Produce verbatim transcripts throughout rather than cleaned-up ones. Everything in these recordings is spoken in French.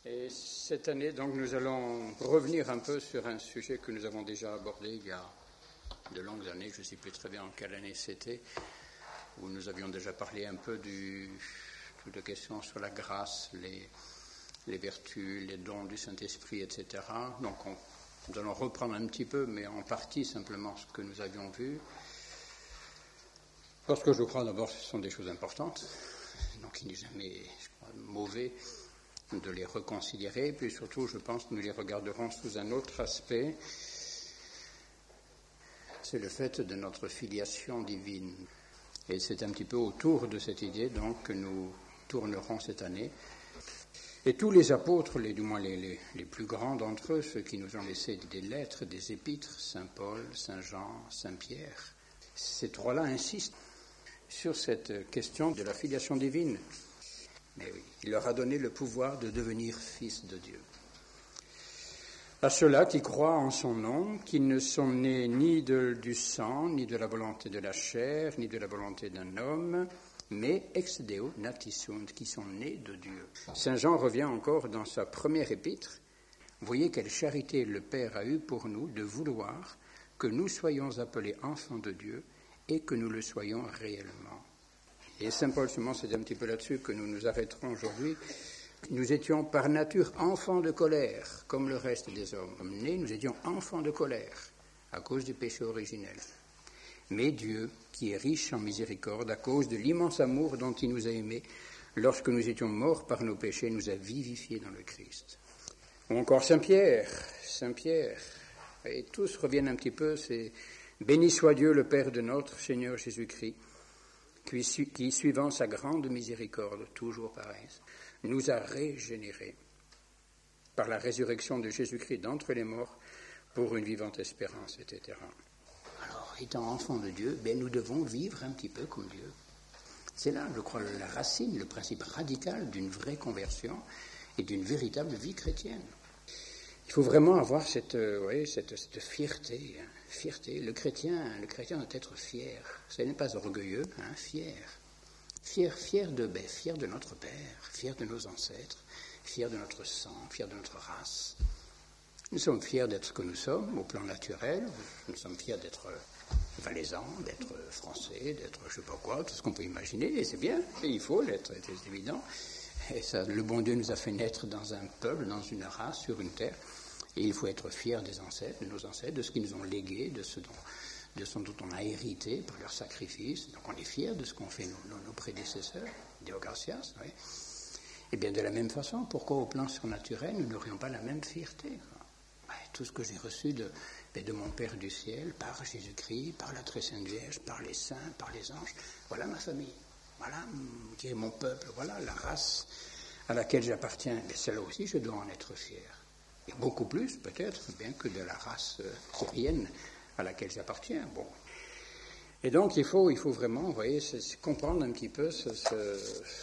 Et cette année, donc, nous allons revenir un peu sur un sujet que nous avons déjà abordé il y a de longues années, je ne sais plus très bien en quelle année c'était, où nous avions déjà parlé un peu du, de questions sur la grâce, les, les vertus, les dons du Saint-Esprit, et cetera. Donc, on, nous allons reprendre un petit peu, mais en partie simplement ce que nous avions vu. Parce que je crois d'abord que ce sont des choses importantes, donc il n'est jamais je crois, mauvais de les reconsidérer, puis surtout je pense que nous les regarderons sous un autre aspect, c'est le fait de notre filiation divine. Et c'est un petit peu autour de cette idée donc que nous tournerons cette année. Et tous les apôtres, les, du moins les, les, les plus grands d'entre eux, ceux qui nous ont laissé des lettres, des épîtres, Saint Paul, Saint Jean, Saint Pierre, ces trois-là insistent sur cette question de la filiation divine. Mais oui, il leur a donné le pouvoir de devenir fils de Dieu. À ceux-là qui croient en son nom, qui ne sont nés ni de, du sang, ni de la volonté de la chair, ni de la volonté d'un homme, mais ex deo nati-sunt, qui sont nés de Dieu. Saint Jean revient encore dans sa première épître. Voyez quelle charité le Père a eue pour nous de vouloir que nous soyons appelés enfants de Dieu et que nous le soyons réellement. Et Saint Paul, seulement, c'est un petit peu là-dessus que nous nous arrêterons aujourd'hui. Nous étions par nature enfants de colère, comme le reste des hommes. Comme nés, nous étions enfants de colère, à cause du péché originel. Mais Dieu, qui est riche en miséricorde, à cause de l'immense amour dont il nous a aimés, lorsque nous étions morts par nos péchés, nous a vivifiés dans le Christ. Ou encore Saint Pierre, Saint Pierre, et tous reviennent un petit peu, c'est « Béni soit Dieu, le Père de notre Seigneur Jésus-Christ, qui, qui, suivant sa grande miséricorde, toujours pareil, nous a régénérés par la résurrection de Jésus-Christ d'entre les morts pour une vivante espérance, et cetera » Alors, étant enfants de Dieu, ben, nous devons vivre un petit peu comme Dieu. C'est là, je crois, la racine, le principe radical d'une vraie conversion et d'une véritable vie chrétienne. Il faut vraiment avoir cette, euh, oui, cette, cette fierté, hein, fierté. Le chrétien, le chrétien doit être fier. Ce n'est pas orgueilleux, hein, fier. Fier, fier de, ben, fier de notre Père, fier de nos ancêtres, fier de notre sang, fier de notre race. Nous sommes fiers d'être ce que nous sommes au plan naturel. Nous sommes fiers d'être valaisans, d'être français, d'être je ne sais pas quoi, tout ce qu'on peut imaginer. Et c'est bien, et il faut l'être, c'est évident. Et ça, le bon Dieu nous a fait naître dans un peuple, dans une race, sur une terre. Et il faut être fier des ancêtres, de nos ancêtres, de ce qu'ils nous ont légué, de ce dont, de ce dont on a hérité par leur sacrifice. Donc on est fier de ce qu'ont fait nos, nos, nos prédécesseurs, Deo gratias, oui. Et bien de la même façon, pourquoi au plan surnaturel nous n'aurions pas la même fierté, quoi? Ouais, tout ce que j'ai reçu de, de mon Père du ciel, par Jésus-Christ, par la très sainte Vierge, par les saints, par les anges, voilà ma famille. Voilà qui est mon peuple, voilà la race à laquelle j'appartiens. Mais celle-là aussi, je dois en être fier. Et beaucoup plus, peut-être, bien que de la race euh, syrienne à laquelle j'appartiens. Bon. Et donc, il faut, il faut vraiment, vous voyez, c'est, c'est comprendre un petit peu ce, ce,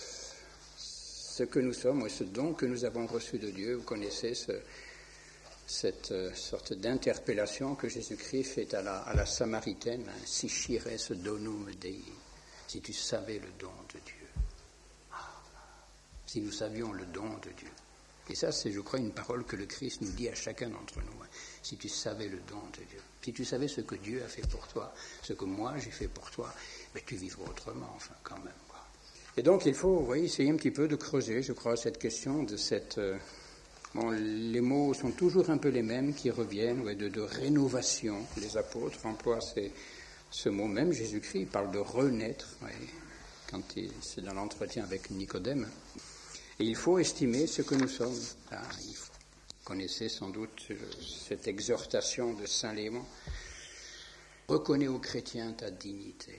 ce que nous sommes, et ce don que nous avons reçu de Dieu. Vous connaissez ce, cette euh, sorte d'interpellation que Jésus-Christ fait à la, à la Samaritaine, hein, « Si chires donum Dei ». Si tu savais le don de Dieu. Ah, si nous savions le don de Dieu. Et ça, c'est, je crois, une parole que le Christ nous dit à chacun d'entre nous. Hein. Si tu savais le don de Dieu. Si tu savais ce que Dieu a fait pour toi, ce que moi j'ai fait pour toi, mais tu vivrais autrement, enfin, quand même. Quoi. Et donc, il faut, vous voyez, essayer un petit peu de creuser, je crois, cette question de cette... Euh, bon, les mots sont toujours un peu les mêmes qui reviennent, ouais, de, de rénovation. Les apôtres emploient ces... Ce mot même, Jésus-Christ, il parle de renaître, oui, quand il, c'est dans l'entretien avec Nicodème. Et il faut estimer ce que nous sommes. Ah, il faut, vous connaissez sans doute cette exhortation de Saint Léon. Reconnais aux chrétiens ta dignité.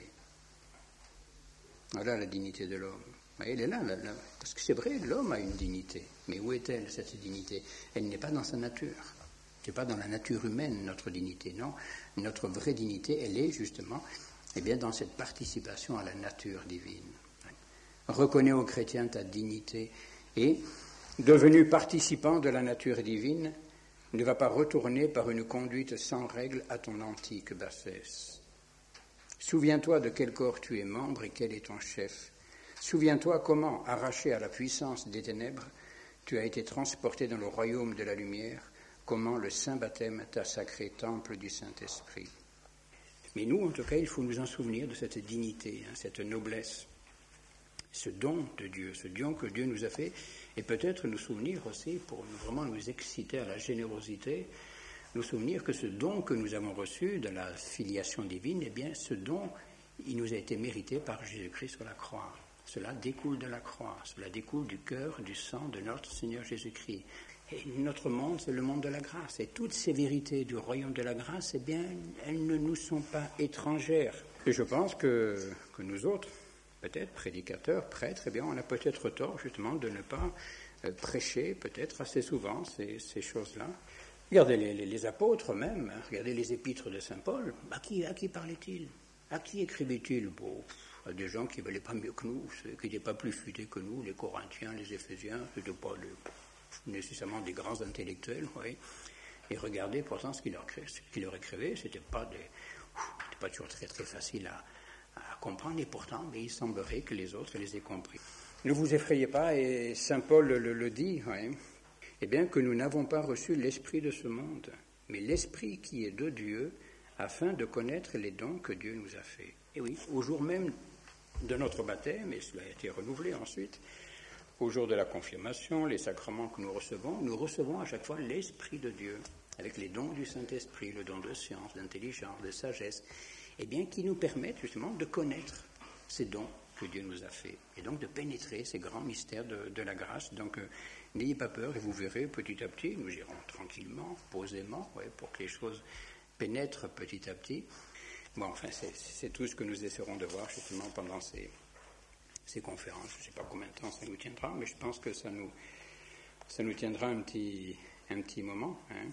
Voilà la dignité de l'homme. Elle est là, là, là, parce que c'est vrai, l'homme a une dignité. Mais où est-elle, cette dignité? Elle n'est pas dans sa nature. Ce n'est pas dans la nature humaine, notre dignité, non. Notre vraie dignité, elle est justement eh bien, dans cette participation à la nature divine. Reconnais aux chrétiens ta dignité et, devenu participant de la nature divine, ne va pas retourner par une conduite sans règle à ton antique bassesse. Souviens-toi de quel corps tu es membre et quel est ton chef. Souviens-toi comment, arraché à la puissance des ténèbres, tu as été transporté dans le royaume de la lumière, comment le saint baptême t'a sacré temple du Saint-Esprit. Mais nous, en tout cas, il faut nous en souvenir de cette dignité, hein, cette noblesse, ce don de Dieu, ce don que Dieu nous a fait, et peut-être nous souvenir aussi, pour vraiment nous exciter à la générosité, nous souvenir que ce don que nous avons reçu de la filiation divine, eh bien, ce don, il nous a été mérité par Jésus-Christ sur la croix. Cela découle de la croix, cela découle du cœur, du sang de notre Seigneur Jésus-Christ. Et notre monde, c'est le monde de la grâce. Et toutes ces vérités du royaume de la grâce, eh bien, elles ne nous sont pas étrangères. Et je pense que, que nous autres, peut-être prédicateurs, prêtres, eh bien, on a peut-être tort, justement, de ne pas euh, prêcher, peut-être assez souvent, ces, ces choses-là. Regardez les, les, les apôtres même, hein, regardez les épîtres de saint Paul. À qui, à qui parlait-il? À qui écrivait-il? Bon, à des gens qui ne valaient pas mieux que nous, qui n'étaient pas plus futés que nous, les Corinthiens, les Éphésiens, ce n'étaient pas les, nécessairement des grands intellectuels, oui. Et regardez pourtant ce qu'il leur, leur écrivait, ce n'était pas, pas toujours très très facile à, à comprendre, et pourtant, mais il semblerait que les autres les aient compris. Ne vous effrayez pas, et saint Paul le, le dit, oui, eh bien que nous n'avons pas reçu l'esprit de ce monde, mais l'esprit qui est de Dieu, afin de connaître les dons que Dieu nous a faits. Et oui, au jour même de notre baptême, et cela a été renouvelé ensuite, au jour de la confirmation, les sacrements que nous recevons, nous recevons à chaque fois l'Esprit de Dieu, avec les dons du Saint-Esprit, le don de science, d'intelligence, de sagesse, eh bien, qui nous permettent justement de connaître ces dons que Dieu nous a faits, et donc de pénétrer ces grands mystères de, de la grâce. Donc, euh, n'ayez pas peur, et vous verrez, petit à petit, nous irons tranquillement, posément, ouais, pour que les choses pénètrent petit à petit. Bon, enfin, c'est, c'est tout ce que nous essaierons de voir justement pendant ces, ces conférences. Je ne sais pas combien de temps ça nous tiendra, mais je pense que ça nous, ça nous tiendra un petit, un petit moment. Hein.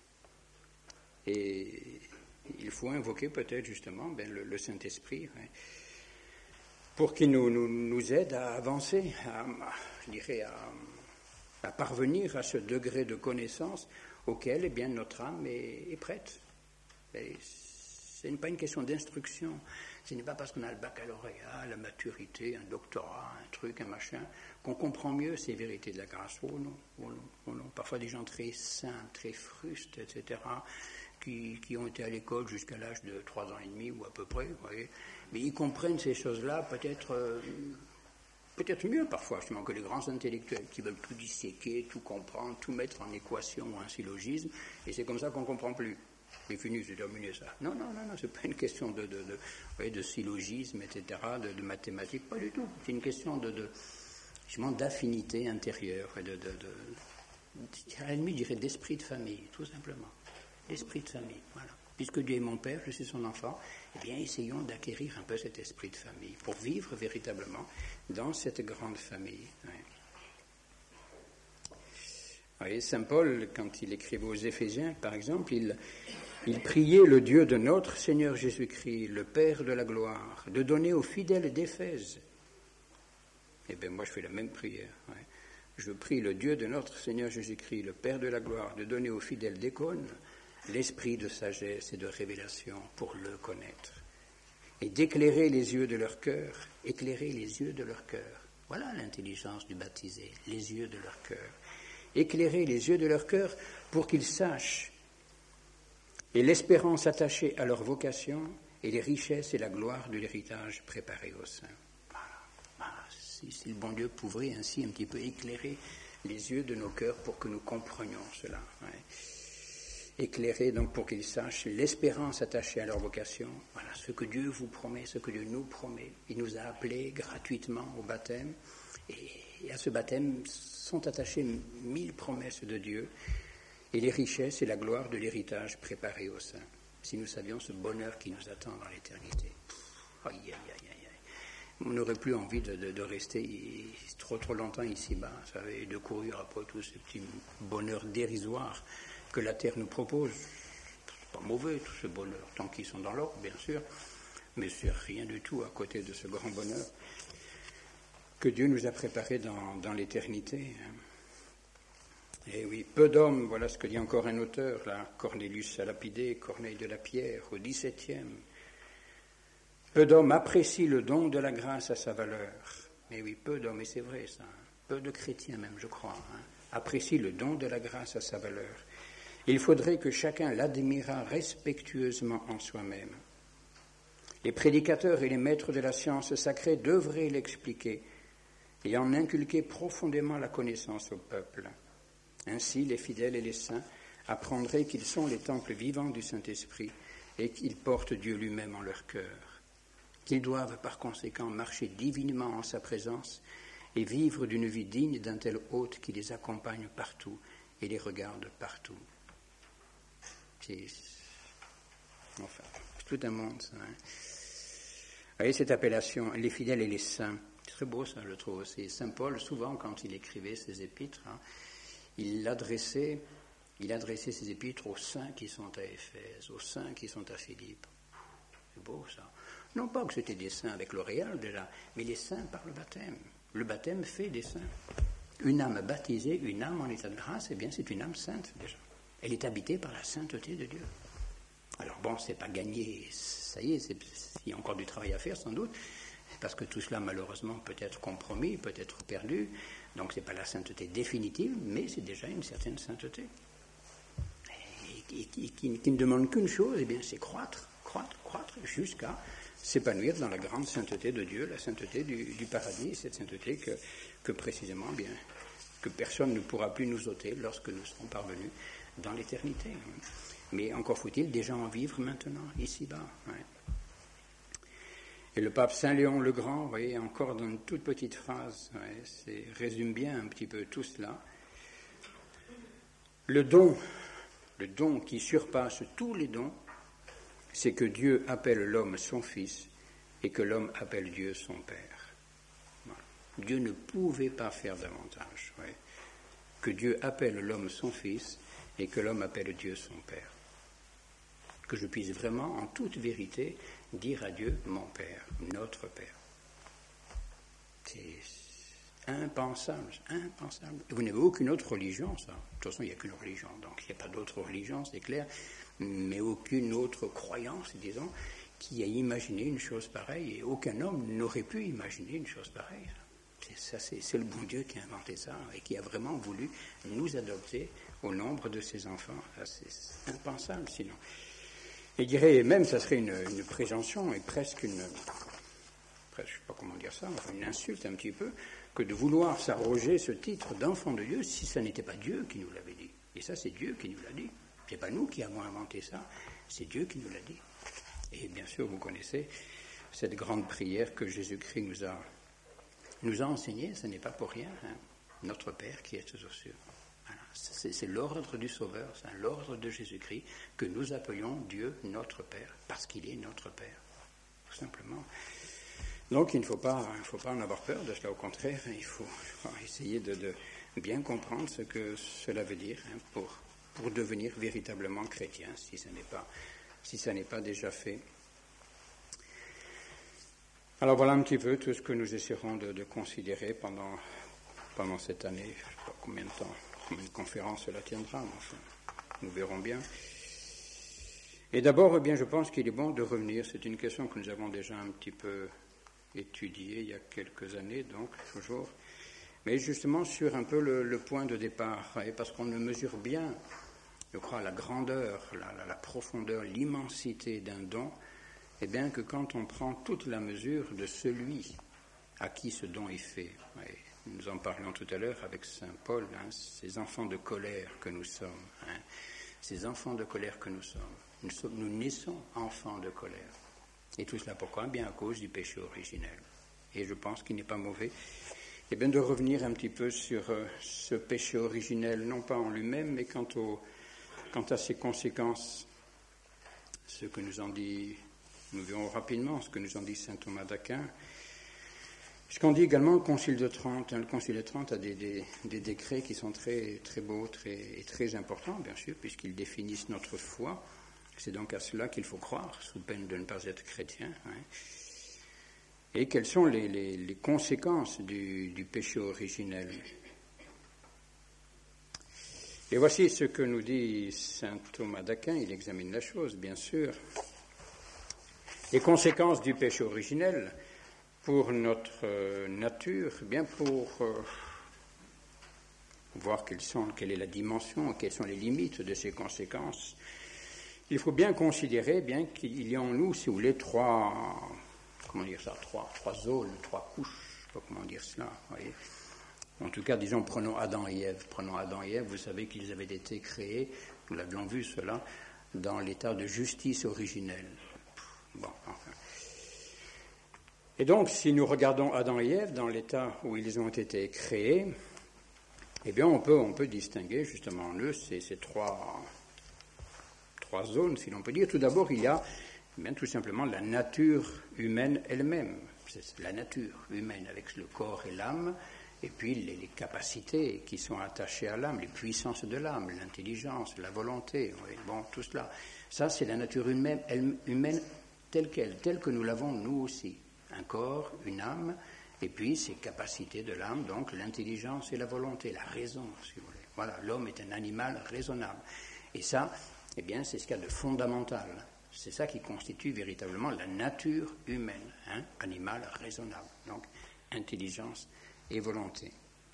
Et il faut invoquer peut-être justement ben, le, le Saint-Esprit, hein, pour qu'il nous, nous, nous aide à avancer, à, je dirais, à, à parvenir à ce degré de connaissance auquel eh bien, notre âme est, est prête. Et ce n'est pas une question d'instruction, ce n'est pas parce qu'on a le baccalauréat, la maturité, un doctorat, un truc, un machin, qu'on comprend mieux ces vérités de la grâce. Oh non, oh non, oh non. Parfois des gens très simples, très frustes, et cetera, qui, qui ont été à l'école jusqu'à l'âge de trois ans et demi ou à peu près, vous voyez, mais ils comprennent ces choses-là peut-être, euh, peut-être mieux parfois justement que les grands intellectuels qui veulent tout disséquer, tout comprendre, tout mettre en équation ou en syllogisme, et c'est comme ça qu'on ne comprend plus. C'est fini, j'ai terminé ça. Non, non, non, non, c'est pas une question de, de, de, ouais, de syllogisme, et cetera, de, de mathématiques, pas du tout. C'est une question de, de justement d'affinité intérieure, de, de, de, de, à la limite, je dirais d'esprit de famille, tout simplement. L'esprit de famille, voilà. Puisque Dieu est mon père, je suis son enfant, eh bien, essayons d'acquérir un peu cet esprit de famille pour vivre véritablement dans cette grande famille. Ouais. Vous voyez, saint Paul, quand il écrivait aux Éphésiens, par exemple, il, il priait le Dieu de notre Seigneur Jésus-Christ, le Père de la gloire, de donner aux fidèles d'Éphèse. Eh bien, moi, je fais la même prière. Ouais. Je prie le Dieu de notre Seigneur Jésus-Christ, le Père de la gloire, de donner aux fidèles d'Écône l'esprit de sagesse et de révélation pour le connaître, et d'éclairer les yeux de leur cœur, éclairer les yeux de leur cœur. Voilà l'intelligence du baptisé, les yeux de leur cœur. Éclairer les yeux de leur cœur pour qu'ils sachent, et l'espérance attachée à leur vocation, et les richesses et la gloire de l'héritage préparé aux saints. Voilà. Voilà. Si, si le bon Dieu pouvait ainsi un petit peu éclairer les yeux de nos cœurs pour que nous comprenions cela. Ouais. Éclairer donc pour qu'ils sachent l'espérance attachée à leur vocation. Voilà ce que Dieu vous promet, ce que Dieu nous promet. Il nous a appelés gratuitement au baptême, et à ce baptême sont attachées mille promesses de Dieu et les richesses et la gloire de l'héritage préparé aux saints. Si nous savions ce bonheur qui nous attend dans l'éternité. Aïe, aïe, aïe, aïe. On n'aurait plus envie de, de, de rester trop trop longtemps ici-bas, vous savez, de courir après tous ces petits bonheurs dérisoires que la terre nous propose. C'est pas mauvais tout ce bonheur, tant qu'ils sont dans l'ordre, bien sûr, mais c'est rien du tout à côté de ce grand bonheur que Dieu nous a préparé dans, dans l'éternité. Et oui, peu d'hommes, voilà ce que dit encore un auteur, là, Cornelius à Lapidé, Corneille de la Pierre, au dix-septième. Peu d'hommes apprécient le don de la grâce à sa valeur. Mais oui, peu d'hommes, et c'est vrai ça, peu de chrétiens même, je crois, hein, apprécie le don de la grâce à sa valeur. Il faudrait que chacun l'admirât respectueusement en soi-même. Les prédicateurs et les maîtres de la science sacrée devraient l'expliquer et en inculquer profondément la connaissance au peuple. Ainsi, les fidèles et les saints apprendraient qu'ils sont les temples vivants du Saint-Esprit et qu'ils portent Dieu lui-même en leur cœur, qu'ils doivent par conséquent marcher divinement en sa présence et vivre d'une vie digne d'un tel hôte qui les accompagne partout et les regarde partout. C'est, enfin, c'est tout un monde, ça. Hein. Vous voyez cette appellation, les fidèles et les saints, c'est très beau ça, je trouve aussi. Saint Paul, souvent, quand il écrivait ses épîtres, hein, il adressait, il adressait ses épîtres aux saints qui sont à Éphèse, aux saints qui sont à Philippe. C'est beau ça. Non pas que c'était des saints avec l'auréole déjà, mais les saints par le baptême. Le baptême fait des saints. Une âme baptisée, une âme en état de grâce, eh bien c'est une âme sainte déjà. Elle est habitée par la sainteté de Dieu. Alors bon, c'est pas gagné, ça y est, c'est, il y a encore du travail à faire sans doute, parce que tout cela malheureusement peut être compromis, peut être perdu, donc c'est pas la sainteté définitive, mais c'est déjà une certaine sainteté. Et, et, et qui, qui ne demande qu'une chose, eh bien c'est croître, croître, croître, jusqu'à s'épanouir dans la grande sainteté de Dieu, la sainteté du, du paradis, cette sainteté que, que précisément, bien, que personne ne pourra plus nous ôter lorsque nous serons parvenus dans l'éternité. Mais encore faut-il déjà en vivre maintenant, ici-bas. Ouais. Et le pape Saint Léon le Grand, vous voyez, encore dans une toute petite phrase, ouais, c'est, résume bien un petit peu tout cela. Le don, le don qui surpasse tous les dons, c'est que Dieu appelle l'homme son fils et que l'homme appelle Dieu son père. Voilà. Dieu ne pouvait pas faire davantage. Ouais. Que Dieu appelle l'homme son fils et que l'homme appelle Dieu son père. Que je puisse vraiment, en toute vérité, dire à Dieu, mon Père, notre Père. C'est impensable, impensable. Vous n'avez aucune autre religion, ça. De toute façon, il n'y a qu'une religion, donc il n'y a pas d'autre religion, c'est clair, mais aucune autre croyance, disons, qui a imaginé une chose pareille, et aucun homme n'aurait pu imaginer une chose pareille. C'est, ça, c'est, c'est le bon Dieu qui a inventé ça, et qui a vraiment voulu nous adopter au nombre de ses enfants. Ça, c'est impensable, sinon. Et je dirais, même, ça serait une, une présomption et presque une, presque, je ne sais pas comment dire ça, enfin une insulte un petit peu, que de vouloir s'arroger ce titre d'enfant de Dieu si ça n'était pas Dieu qui nous l'avait dit. Et ça, c'est Dieu qui nous l'a dit. Ce n'est pas nous qui avons inventé ça, c'est Dieu qui nous l'a dit. Et bien sûr, vous connaissez cette grande prière que Jésus-Christ nous a, nous a enseignée, ce n'est pas pour rien, hein, notre Père qui est aux cieux. C'est, c'est l'ordre du Sauveur, c'est l'ordre de Jésus-Christ que nous appelions Dieu notre Père, parce qu'il est notre Père, tout simplement. Donc il ne faut pas, il ne faut pas en avoir peur de cela, au contraire, il faut, il faut essayer de, de bien comprendre ce que cela veut dire hein, pour, pour devenir véritablement chrétien, si ce n'est pas, si ça n'est pas déjà fait. Alors voilà un petit peu tout ce que nous essaierons de, de considérer pendant, pendant cette année, je ne sais pas combien de temps. Une conférence cela tiendra, enfin, nous verrons bien. Et d'abord, eh bien, je pense qu'il est bon de revenir. C'est une question que nous avons déjà un petit peu étudiée il y a quelques années, donc toujours. Mais justement sur un peu le, le point de départ, et parce qu'on ne mesure bien, je crois, la grandeur, la, la, la profondeur, l'immensité d'un don, eh bien que quand on prend toute la mesure de celui à qui ce don est fait. Ouais. Nous en parlions tout à l'heure avec Saint Paul, hein, ces enfants de colère que nous sommes, hein, ces enfants de colère que nous sommes. Nous, sommes. nous naissons enfants de colère. Et tout cela pourquoi ? Bien à cause du péché originel. Et je pense qu'il n'est pas mauvais eh bien, de revenir un petit peu sur euh, ce péché originel, non pas en lui-même, mais quant, au, quant à ses conséquences. Ce que nous en dit, nous verrons rapidement ce que nous en dit saint Thomas d'Aquin. Ce qu'on dit également le Concile de Trente. Hein, le Concile de Trente a des, des, des décrets qui sont très, très beaux très, et très importants, bien sûr, puisqu'ils définissent notre foi. C'est donc à cela qu'il faut croire, sous peine de ne pas être chrétien. Hein. Et quelles sont les, les, les conséquences du, du péché originel. Et voici ce que nous dit saint Thomas d'Aquin. Il examine la chose, bien sûr. Les conséquences du péché originel pour notre euh, nature, bien pour, euh, voir quelles sont, quelle est la dimension, quelles sont les limites de ces conséquences, il faut bien considérer bien qu'il y a en nous, si vous voulez, trois, comment dire ça, trois, trois zones, trois couches, je ne sais pas comment dire cela, voyez. En tout cas, disons, prenons Adam et Ève. Prenons Adam et Ève, vous savez qu'ils avaient été créés, nous l'avions vu cela, dans l'état de justice originelle. Bon, enfin. Et donc, si nous regardons Adam et Ève dans l'état où ils ont été créés, eh bien, on peut, on peut distinguer justement en eux ces, ces trois, trois zones, si l'on peut dire. Tout d'abord, il y a eh bien, tout simplement la nature humaine elle-même. C'est la nature humaine avec le corps et l'âme, et puis les, les capacités qui sont attachées à l'âme, les puissances de l'âme, l'intelligence, la volonté, oui, bon, tout cela. Ça, c'est la nature humaine, elle, humaine telle qu'elle, telle que nous l'avons nous aussi. Un corps, une âme, et puis ces capacités de l'âme, donc l'intelligence et la volonté, la raison, si vous voulez. Voilà, l'homme est un animal raisonnable. Et ça, eh bien, c'est ce qu'il y a de fondamental. C'est ça qui constitue véritablement la nature humaine, hein, animal raisonnable. Donc, intelligence et volonté.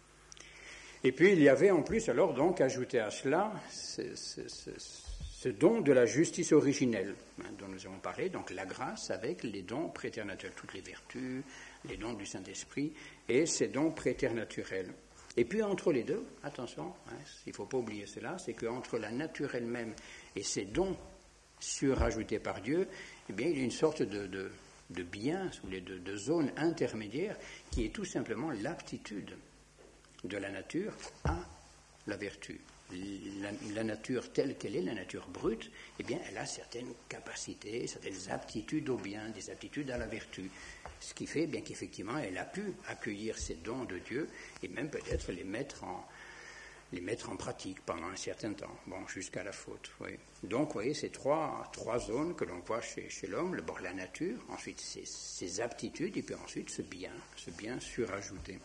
Et puis, il y avait en plus, alors, donc, ajouté à cela, ce, ce, ce, ce don de la justice originelle, hein, dont nous avons parlé, donc la grâce avec les dons préternaturels, toutes les vertus, les dons du Saint-Esprit, et ces dons préternaturels. Et puis, entre les deux, attention, hein, il ne faut pas oublier cela, c'est qu'entre la nature elle-même et ces dons surajoutés par Dieu, eh bien, il y a une sorte de... de de bien, de, de zone intermédiaire, qui est tout simplement l'aptitude de la nature à la vertu. La, la nature telle qu'elle est, la nature brute, eh bien, elle a certaines capacités, certaines aptitudes au bien, des aptitudes à la vertu. Ce qui fait bien qu'effectivement, elle a pu accueillir ces dons de Dieu et même peut-être les mettre en, les mettre en pratique pendant un certain temps, bon, jusqu'à la faute. Oui. Donc, vous voyez, ces trois, trois zones que l'on voit chez, chez l'homme, d'abord la nature, ensuite ses, ses aptitudes, et puis ensuite ce bien, ce bien surajouté.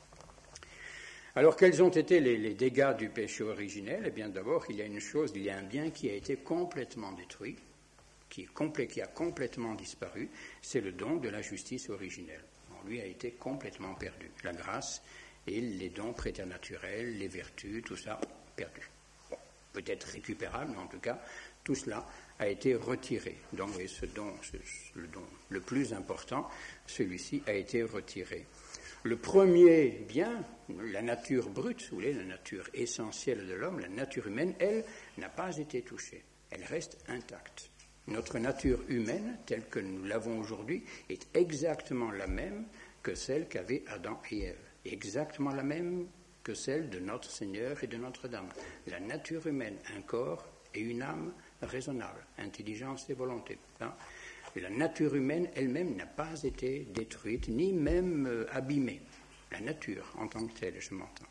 Alors, quels ont été les, les dégâts du péché originel ? Eh bien, d'abord, il y a une chose, il y a un bien qui a été complètement détruit, qui, est complet, qui a complètement disparu, c'est le don de la justice originelle. Bon, lui a été complètement perdu. La grâce et les dons préternaturels, les vertus, tout ça, perdu. Bon, peut-être récupérable, mais en tout cas, tout cela a été retiré. Donc, oui, ce don, ce, le don le plus important, celui-ci a été retiré. Le premier bien, la nature brute, vous voyez, la nature essentielle de l'homme, la nature humaine, elle, n'a pas été touchée. Elle reste intacte. Notre nature humaine, telle que nous l'avons aujourd'hui, est exactement la même que celle qu'avaient Adam et Ève. Exactement la même que celle de notre Seigneur et de Notre-Dame. La nature humaine, un corps et une âme raisonnable, intelligence et volonté. Hein? La nature humaine elle-même n'a pas été détruite, ni même euh, abîmée. La nature en tant que telle, je m'entends.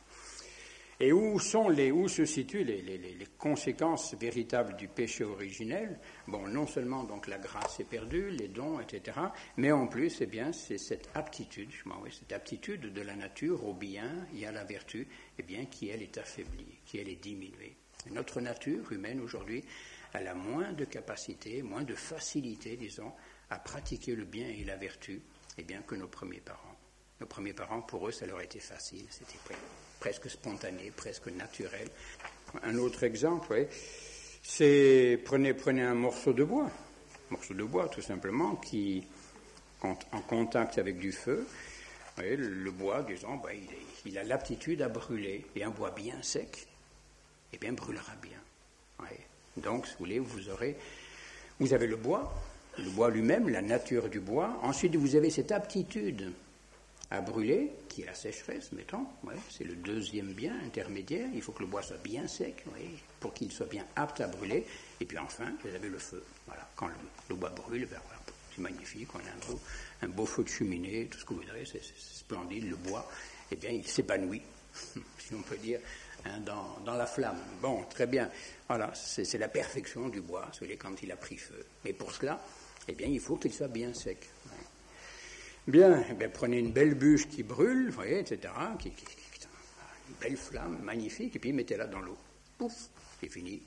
Et où sont les, où se situent les, les, les conséquences véritables du péché originel ? Bon, non seulement donc la grâce est perdue, les dons, et cetera, mais en plus, eh bien, c'est cette aptitude, oui, cette aptitude de la nature au bien et à la vertu, eh bien, qui elle est affaiblie, qui elle est diminuée. Et notre nature humaine aujourd'hui, elle a moins de capacité, moins de facilité, disons, à pratiquer le bien et la vertu, eh bien, que nos premiers parents. Nos premiers parents, pour eux, ça leur a été facile, c'était prêt. Presque spontané, presque naturel. Un autre exemple, oui, c'est prenez, prenez un morceau de bois, un morceau de bois tout simplement, qui, en, en contact avec du feu, oui, le, le bois, disons, ben, il, est, il a l'aptitude à brûler, et un bois bien sec, eh bien, brûlera bien. Oui. Donc, si vous voulez, vous aurez, vous avez le bois, le bois lui-même, la nature du bois, ensuite vous avez cette aptitude à brûler, qui est la sécheresse, mettons, ouais, c'est le deuxième bien intermédiaire, il faut que le bois soit bien sec, ouais, pour qu'il soit bien apte à brûler, et puis enfin, vous avez le feu, voilà, quand le, le bois brûle, ben, voilà, c'est magnifique, on a un beau, un beau feu de cheminée, tout ce que vous voudrez, c'est, c'est splendide, le bois, eh bien, il s'épanouit, si on peut dire, hein, dans, dans la flamme. Bon, très bien, voilà, c'est, c'est la perfection du bois, celui quand il a pris feu, mais pour cela, eh bien, il faut qu'il soit bien sec, ouais. Bien, eh bien, prenez une belle bûche qui brûle, vous voyez, et cetera, qui, qui, qui, une belle flamme magnifique, et puis mettez-la dans l'eau. Pouf, c'est fini.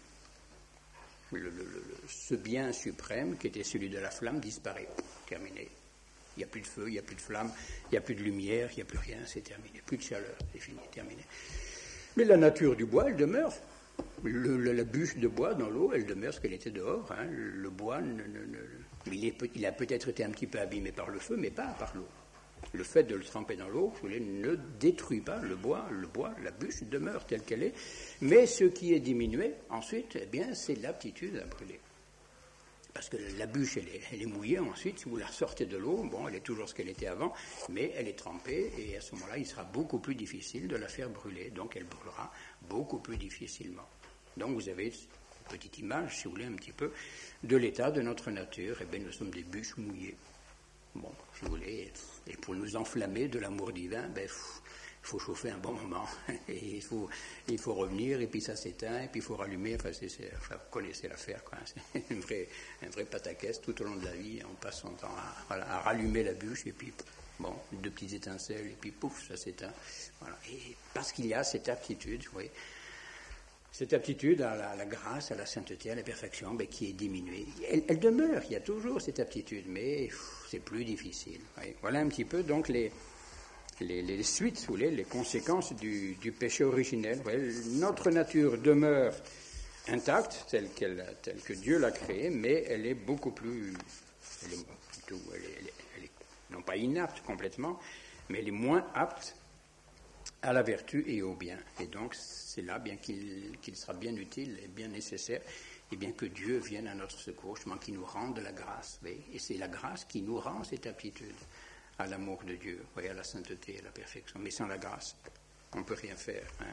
Le, le, le, ce bien suprême, qui était celui de la flamme, disparaît. Terminé. Il n'y a plus de feu, il n'y a plus de flamme, il n'y a plus de lumière, il n'y a plus rien, c'est terminé. Plus de chaleur, c'est fini, terminé. Mais la nature du bois, elle demeure. Le, le, la bûche de bois dans l'eau, elle demeure ce qu'elle était dehors. Hein. Le bois, ne, ne, ne, il, est, il a peut-être été un petit peu abîmé par le feu, mais pas par l'eau. Le fait de le tremper dans l'eau, vous voulez, ne détruit pas le bois. Le bois, la bûche demeure telle qu'elle est. Mais ce qui est diminué, ensuite, eh bien, c'est l'aptitude à brûler. Parce que la bûche, elle est, elle est mouillée ensuite. Si vous la sortez de l'eau, bon, elle est toujours ce qu'elle était avant, mais elle est trempée. Et à ce moment-là, il sera beaucoup plus difficile de la faire brûler. Donc, elle brûlera beaucoup plus difficilement. Donc, vous avez une petite image, si vous voulez, un petit peu, de l'état de notre nature. Eh bien, nous sommes des bûches mouillées. Bon, si vous voulez, et pour nous enflammer de l'amour divin, ben, il faut chauffer un bon moment, et il faut, il faut revenir, et puis ça s'éteint, et puis il faut rallumer, enfin, c'est, c'est, enfin vous connaissez l'affaire, quoi. C'est une vraie, un vrai pataquès tout au long de la vie, on passe son temps à, voilà, à rallumer la bûche, et puis, bon, deux petites étincelles, et puis pouf, ça s'éteint. Voilà. Et parce qu'il y a cette aptitude, vous voyez, cette aptitude à la, à la grâce, à la sainteté, à la perfection, ben, qui est diminuée. Elle, elle demeure, il y a toujours cette aptitude, mais pff, c'est plus difficile. Oui. Voilà un petit peu donc les, les, les suites, si vous voulez, les conséquences du, du péché originel. Oui. Notre nature demeure intacte, telle, qu'elle, telle que Dieu l'a créée, mais elle est beaucoup plus, elle est plutôt, elle est, elle est, elle est, non pas inapte complètement, mais elle est moins apte à la vertu et au bien. Et donc, c'est là bien qu'il, qu'il sera bien utile et bien nécessaire, et bien que Dieu vienne à notre secours, justement, qui nous rende la grâce. Oui. Et c'est la grâce qui nous rend cette aptitude à l'amour de Dieu, oui, à la sainteté, à la perfection. Mais sans la grâce, on ne peut rien faire. Hein.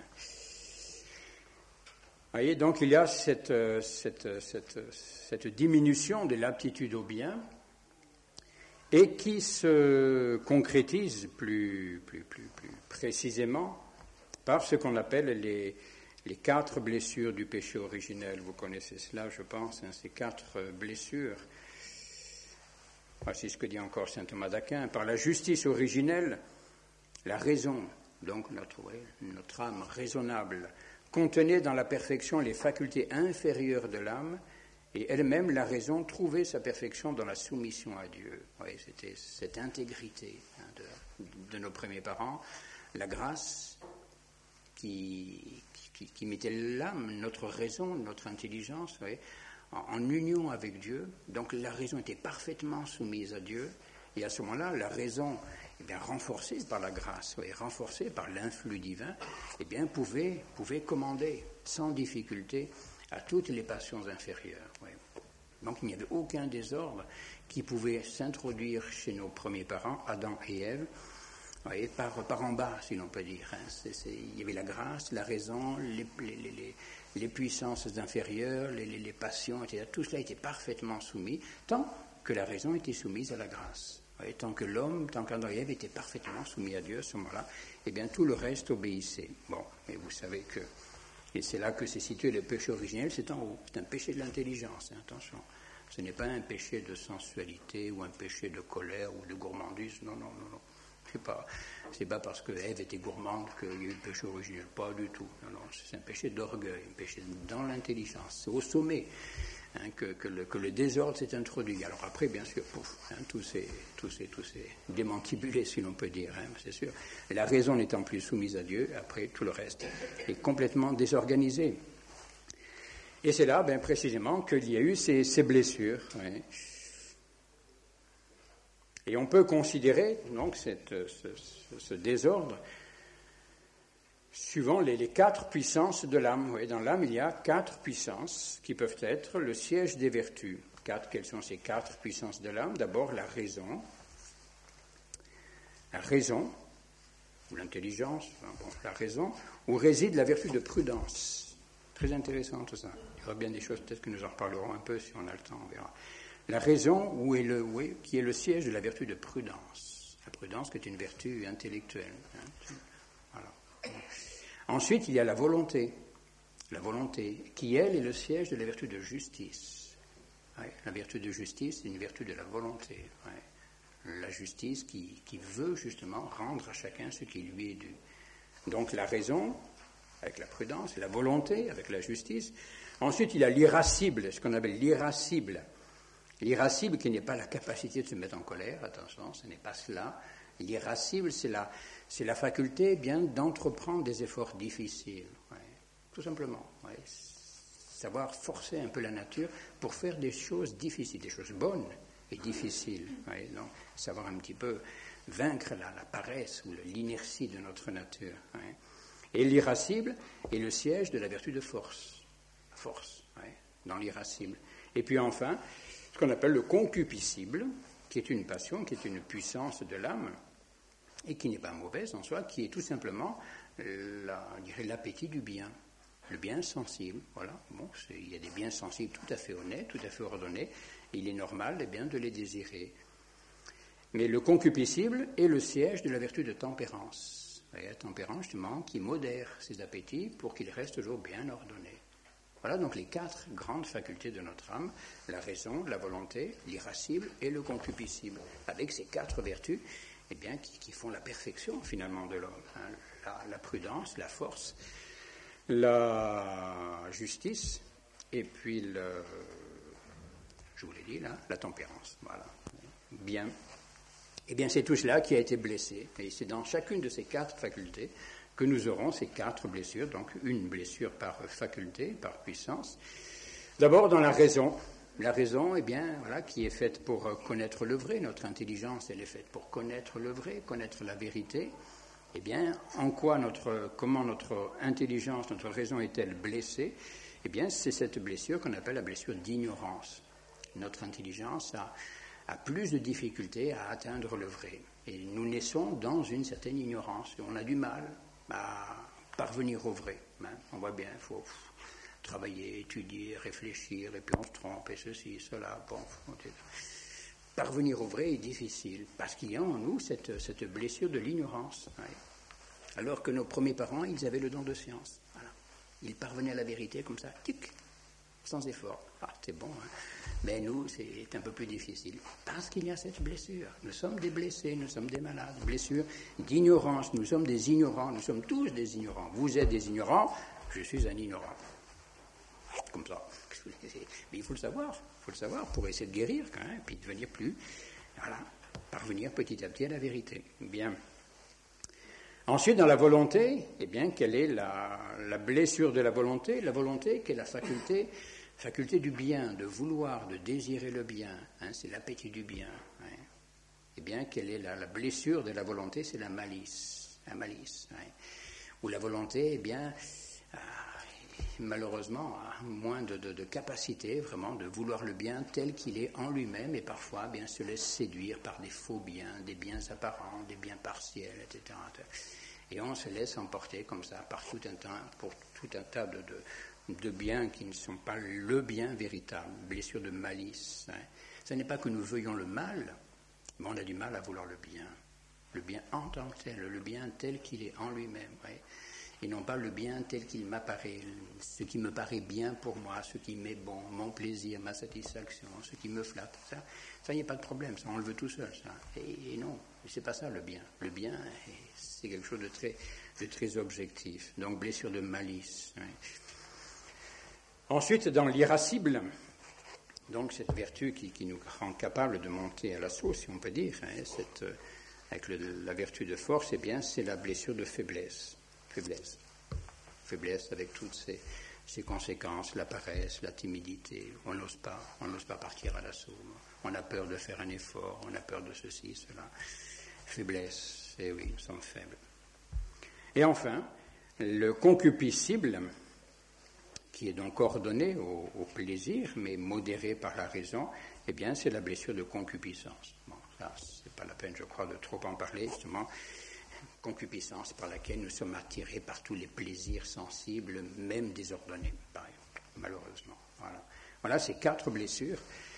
Vous voyez, donc il y a cette, cette, cette, cette diminution de l'aptitude au bien, et qui se concrétise plus, plus, plus, plus précisément par ce qu'on appelle les, les quatre blessures du péché originel. Vous connaissez cela, je pense, hein, ces quatre blessures. Voici ce que dit encore saint Thomas d'Aquin. Par la justice originelle, la raison, donc notre, ouais, notre âme raisonnable, contenait dans la perfection les facultés inférieures de l'âme, et elle-même, la raison, trouvait sa perfection dans la soumission à Dieu. Oui, c'était cette intégrité hein, de, de nos premiers parents, la grâce qui, qui, qui mettait l'âme, notre raison, notre intelligence, oui, en, en union avec Dieu. Donc la raison était parfaitement soumise à Dieu. Et à ce moment-là, la raison, eh bien, renforcée par la grâce, oui, renforcée par l'influx divin, eh bien, pouvait, pouvait commander sans difficulté à toutes les passions inférieures. Oui. Donc il n'y avait aucun désordre qui pouvait s'introduire chez nos premiers parents, Adam et Ève, oui, par, par en bas, si l'on peut dire. Hein. C'est, c'est, il y avait la grâce, la raison, les, les, les, les puissances inférieures, les, les, les passions, et cetera. Tout cela était parfaitement soumis, tant que la raison était soumise à la grâce. Oui, tant que l'homme, tant qu'Adam et Ève étaient parfaitement soumis à Dieu à ce moment-là, eh bien tout le reste obéissait. Bon, et vous savez que et c'est là que s'est situé le péché originel, c'est en haut. C'est un péché de l'intelligence, hein, attention. Ce n'est pas un péché de sensualité ou un péché de colère ou de gourmandise. Non, non, non, non. C'est pas, c'est pas parce que Ève était gourmande qu'il y a eu le péché originel. Pas du tout. Non, non. C'est un péché d'orgueil, un péché dans l'intelligence. C'est au sommet hein, que, que, le, que le désordre s'est introduit. Alors après, bien sûr, pouf, hein, tout s'est, tout s'est, tout s'est démantibulé, si l'on peut dire, hein, c'est sûr. Et la raison n'étant plus soumise à Dieu, après, tout le reste est complètement désorganisé. Et c'est là, bien précisément, qu'il y a eu ces, ces blessures. Ouais. Et on peut considérer, donc, cette, ce, ce, ce désordre suivant les, les quatre puissances de l'âme. Oui, dans l'âme, il y a quatre puissances qui peuvent être le siège des vertus. Quatre, quelles sont ces quatre puissances de l'âme ? D'abord, la raison. La raison, ou l'intelligence, enfin, bon, la raison, où réside la vertu de prudence. Très intéressant tout ça. Il y aura bien des choses, peut-être que nous en reparlerons un peu si on a le temps, on verra. La raison, où est le, où est, qui est le siège de la vertu de prudence. La prudence qui est une vertu intellectuelle. Hein. Voilà. Ensuite, il y a la volonté. La volonté, qui, elle, est le siège de la vertu de justice. Ouais, la vertu de justice, c'est une vertu de la volonté. Ouais. La justice qui, qui veut, justement, rendre à chacun ce qui lui est dû. Donc, la raison, avec la prudence, la volonté, avec la justice. Ensuite, il y a l'irascible, ce qu'on appelle l'irascible. L'irascible qui n'est pas la capacité de se mettre en colère, attention, ce n'est pas cela. L'irascible, c'est la, c'est la faculté bien d'entreprendre des efforts difficiles, ouais, tout simplement. Ouais. Savoir forcer un peu la nature pour faire des choses difficiles, des choses bonnes et difficiles. Ouais, donc, savoir un petit peu vaincre la, la paresse ou l'inertie de notre nature. Ouais. Et l'irascible est le siège de la vertu de force. Force, ouais, dans l'irascible. Et puis enfin, ce qu'on appelle le concupiscible, qui est une passion, qui est une puissance de l'âme, et qui n'est pas mauvaise en soi, qui est tout simplement la, je dirais, l'appétit du bien. Le bien sensible, voilà. Bon, il y a des biens sensibles tout à fait honnêtes, tout à fait ordonnés. Il est normal eh bien, de les désirer. Mais le concupiscible est le siège de la vertu de tempérance. Vous voyez, la tempérance, justement, qui modère ses appétits pour qu'ils restent toujours bien ordonnés. Voilà donc les quatre grandes facultés de notre âme, la raison, la volonté, l'irascible et le concupiscible, avec ces quatre vertus eh bien, qui, qui font la perfection, finalement, de l'homme. Hein. La, la prudence, la force, la justice, et puis, le, je vous l'ai dit, là, la tempérance. Voilà. Bien. Eh bien, c'est tout cela qui a été blessé. Et c'est dans chacune de ces quatre facultés que nous aurons ces quatre blessures, donc une blessure par faculté, par puissance. D'abord, dans la raison. La raison, eh bien, voilà, qui est faite pour connaître le vrai. Notre intelligence, elle est faite pour connaître le vrai, connaître la vérité. Eh bien, en quoi notre, comment notre intelligence, notre raison est-elle blessée? Eh bien, c'est cette blessure qu'on appelle la blessure d'ignorance. Notre intelligence a, a plus de difficultés à atteindre le vrai. Et nous naissons dans une certaine ignorance. On a du mal à parvenir au vrai. Hein. On voit bien, il faut travailler, étudier, réfléchir, et puis on se trompe, et ceci, cela. Bon, parvenir au vrai est difficile, parce qu'il y a en nous cette, cette blessure de l'ignorance. Ouais. Alors que nos premiers parents, ils avaient le don de science. Voilà. Ils parvenaient à la vérité comme ça, tic, sans effort. Ah, c'est bon, hein. Mais nous, c'est un peu plus difficile, parce qu'il y a cette blessure. Nous sommes des blessés, nous sommes des malades. Blessure d'ignorance, nous sommes des ignorants, nous sommes tous des ignorants. Vous êtes des ignorants, je suis un ignorant. Comme ça. Mais il faut le savoir, il faut le savoir pour essayer de guérir quand même, puis devenir plus, voilà, parvenir petit à petit à la vérité. Bien. Ensuite, dans la volonté, eh bien, quelle est la, la blessure de la volonté? La volonté, qui est la faculté, faculté du bien, de vouloir, de désirer le bien. Hein, c'est l'appétit du bien. Hein. Eh bien, quelle est la, la blessure de la volonté? C'est la malice. La malice. Hein. Où la volonté, eh bien, euh, malheureusement, a moins de, de, de capacité, vraiment, de vouloir le bien tel qu'il est en lui-même, et parfois, eh bien, se laisse séduire par des faux biens, des biens apparents, des biens partiels, et cetera. Et on se laisse emporter comme ça par tout un tas, pour tout un tas de, de, de biens qui ne sont pas le bien véritable, blessure de malice. Hein. Ce n'est pas que nous veuillons le mal, mais on a du mal à vouloir le bien. Le bien en tant que tel, le bien tel qu'il est en lui-même. Ouais. Et non pas le bien tel qu'il m'apparaît, ce qui me paraît bien pour moi, ce qui m'est bon, mon plaisir, ma satisfaction, ce qui me flatte. Ça, ça, il n'y a pas de problème, ça, on le veut tout seul, ça. Et, et non, c'est pas ça le bien. Le bien, c'est quelque chose de très, de très objectif. Donc, blessure de malice. Ouais. Ensuite, dans l'irascible, donc cette vertu qui, qui nous rend capable de monter à l'assaut, si on peut dire, hein, cette, avec le, la vertu de force, eh bien, c'est la blessure de faiblesse. Faiblesse. Faiblesse avec toutes ses, ses conséquences, la paresse, la timidité. On n'ose pas, on n'ose pas partir à l'assaut. On a peur de faire un effort, on a peur de ceci, cela. Faiblesse, et oui, nous sommes faibles. Et enfin, le concupiscible, qui est donc ordonné au, au plaisir, mais modéré par la raison, eh bien, c'est la blessure de concupiscence. Bon, ça, c'est pas la peine, je crois, de trop en parler, justement. Concupiscence par laquelle nous sommes attirés par tous les plaisirs sensibles, même désordonnés, par exemple, malheureusement. Voilà, voilà ces quatre blessures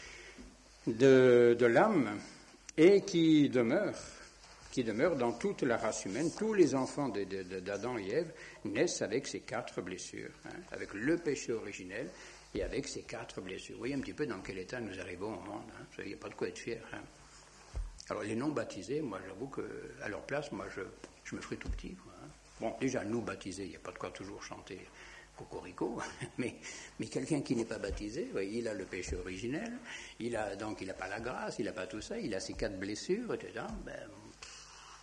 de, de l'âme et qui demeurent, qui demeurent dans toute la race humaine. Tous les enfants de, de, de, d'Adam et Ève naissent avec ces quatre blessures, hein, avec le péché originel et avec ces quatre blessures. Vous voyez un petit peu dans quel état nous arrivons au monde. Hein. Il n'y a pas de quoi être fier. Hein. Alors les non-baptisés, moi j'avoue qu'à leur place, moi je, je me ferais tout petit. Quoi, hein. Bon, déjà nous baptisés, il n'y a pas de quoi toujours chanter cocorico, mais, mais quelqu'un qui n'est pas baptisé, ouais, il a le péché originel, il a, donc il n'a pas la grâce, il n'a pas tout ça, il a ces quatre blessures, et cetera. Ben,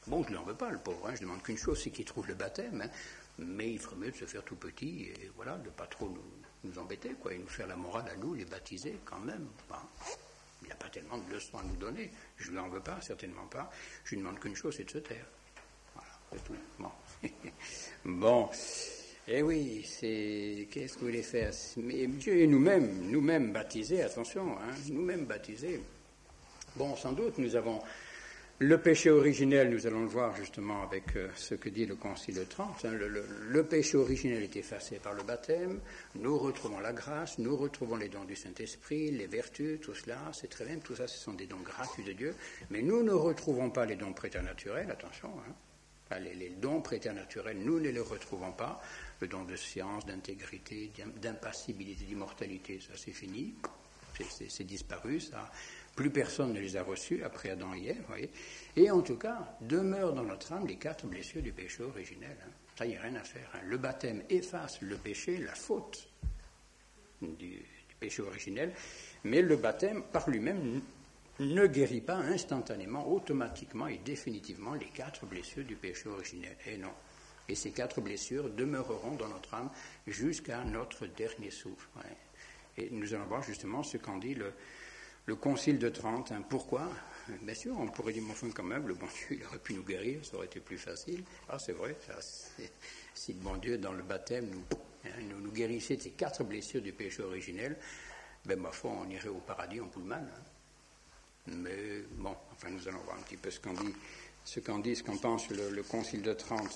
Bon, je ne l'en veux pas, le pauvre, hein, je ne demande qu'une chose, c'est qu'il trouve le baptême, hein, mais il ferait mieux de se faire tout petit, et voilà, de ne pas trop nous, nous embêter, quoi, et nous faire la morale à nous, les baptiser, quand même. Enfin, il n'a pas tellement de leçons à nous donner, je ne l'en veux pas, certainement pas, je ne demande qu'une chose, c'est de se taire. Voilà, c'est tout. Bon. Bon. Eh oui, c'est... Qu'est-ce que vous voulez faire? Mais Dieu et nous-mêmes, nous-mêmes baptisés, attention, hein, nous-mêmes baptisés. Bon, sans doute, nous avons le péché originel, nous allons le voir justement avec euh, ce que dit le Concile de Trente. Hein, le, le, le péché originel est effacé par le baptême, nous retrouvons la grâce, nous retrouvons les dons du Saint-Esprit, les vertus, tout cela, c'est très bien, tout ça, ce sont des dons gratuits de Dieu, mais nous ne retrouvons pas les dons préternaturels, attention, hein. Les, les dons préternaturels, nous ne les retrouvons pas. Le don de science, d'intégrité, d'impassibilité, d'immortalité, ça c'est fini, c'est, c'est, c'est disparu, ça. Plus personne ne les a reçus après Adam et Ève, vous voyez. Et en tout cas, demeurent dans notre âme les quatre blessures du péché originel. Hein. Ça, il n'y a rien à faire. Hein. Le baptême efface le péché, la faute du, du péché originel, mais le baptême, par lui-même, ne guérit pas instantanément, automatiquement et définitivement les quatre blessures du péché originel. Et non. Et ces quatre blessures demeureront dans notre âme jusqu'à notre dernier souffle. Ouais. Et nous allons voir justement ce qu'en dit le, le Concile de Trente. Hein. Pourquoi? Bien sûr, on pourrait dire, mon frère, quand même, le bon Dieu, il aurait pu nous guérir, ça aurait été plus facile. Ah, c'est vrai, ça, c'est, si le bon Dieu, dans le baptême, nous, hein, nous, nous guérissait de ces quatre blessures du péché originel, ben, ma foi, on irait au paradis en Pullman. Hein. Mais bon, enfin, nous allons voir un petit peu ce qu'en dit, ce qu'en dit, ce qu'en pense le, le Concile de Trente.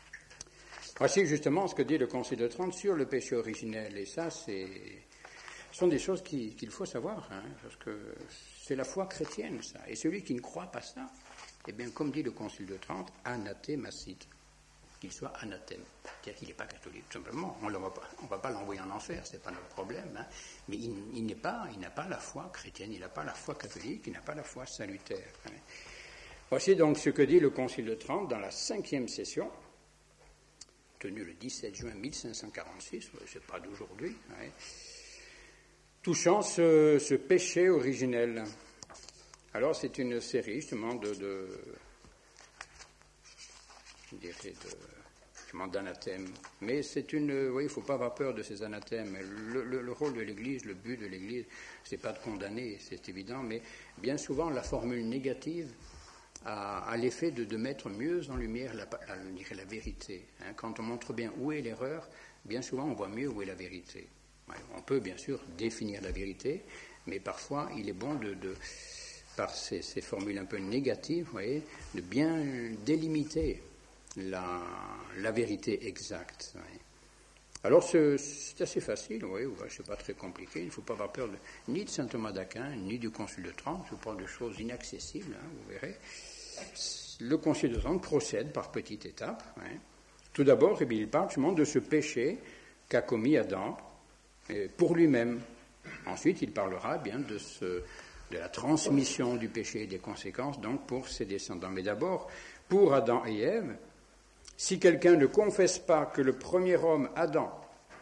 Voici justement ce que dit le Concile de Trente sur le péché originel. Et ça, c'est, ce sont des choses qui, qu'il faut savoir, hein, parce que c'est la foi chrétienne, ça. Et celui qui ne croit pas ça, eh bien, comme dit le Concile de Trente, anathemasit, qu'il soit anathème. C'est-à-dire qu'il n'est pas catholique, tout simplement. On ne va pas l'envoyer en enfer, ce n'est pas notre problème. Hein. Mais il, il, n'est pas, il n'a pas la foi chrétienne, il n'a pas la foi catholique, il n'a pas la foi salutaire. Hein. Voici donc ce que dit le Concile de Trente dans la cinquième session, tenue le dix-sept juin mille cinq cent quarante-six, ce n'est pas d'aujourd'hui, hein, touchant ce, ce péché originel. Alors c'est une série justement de... de je dirais de, d'anathèmes. Mais c'est une... Oui, il ne faut pas avoir peur de ces anathèmes. Le, le, le rôle de l'Église, le but de l'Église, ce n'est pas de condamner, c'est évident, mais bien souvent la formule négative a, a l'effet de, de mettre mieux en lumière la, la, la, la vérité. Hein. Quand on montre bien où est l'erreur, bien souvent on voit mieux où est la vérité. Ouais, on peut bien sûr définir la vérité, mais parfois il est bon de... de par ces, ces formules un peu négatives, vous voyez, de bien délimiter La, la vérité exacte. Oui. Alors c'est, c'est assez facile, oui, c'est pas très compliqué, il ne faut pas avoir peur de, ni de saint Thomas d'Aquin, ni du Concile de Trente, je parle de choses inaccessibles, hein, vous verrez. Le Concile de Trente procède par petites étapes. Oui. Tout d'abord, eh bien, il parle justement de ce péché qu'a commis Adam pour lui-même. Ensuite, il parlera eh bien de ce, de la transmission du péché et des conséquences donc pour ses descendants. Mais d'abord, pour Adam et Ève, si quelqu'un ne confesse pas que le premier homme, Adam,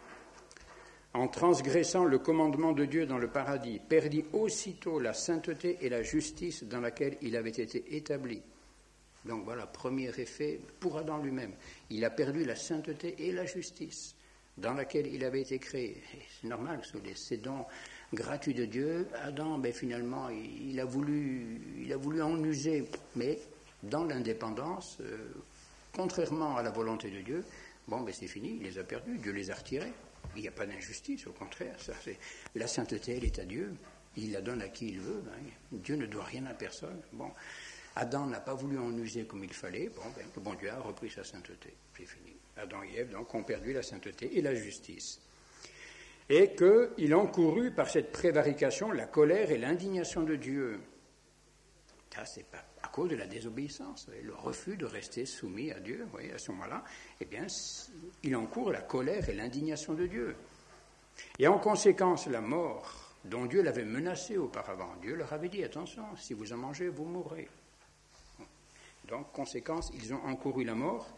en transgressant le commandement de Dieu dans le paradis, perdit aussitôt la sainteté et la justice dans laquelle il avait été établi. Donc voilà, premier effet pour Adam lui-même. Il a perdu la sainteté et la justice dans laquelle il avait été créé. Et c'est normal, sous les ces dons gratuits de Dieu, Adam, ben, finalement, il, il, a voulu, il a voulu en user, mais dans l'indépendance... Euh, Contrairement à la volonté de Dieu, bon, ben c'est fini, il les a perdus, Dieu les a retirés. Il n'y a pas d'injustice, au contraire. Ça, c'est, la sainteté, elle est à Dieu. Il la donne à qui il veut. Hein. Dieu ne doit rien à personne. Bon, Adam n'a pas voulu en user comme il fallait. Bon, ben, le bon Dieu a repris sa sainteté. C'est fini. Adam et Ève, donc, ont perdu la sainteté et la justice. Et qu'il encourut par cette prévarication la colère et l'indignation de Dieu. Ça, c'est pas à cause de la désobéissance, le refus de rester soumis à Dieu, vous voyez, à ce moment-là, eh bien, il encourt la colère et l'indignation de Dieu. Et en conséquence, la mort dont Dieu l'avait menacé auparavant. Dieu leur avait dit, attention, si vous en mangez, vous mourrez. Donc, conséquence, ils ont encouru la mort.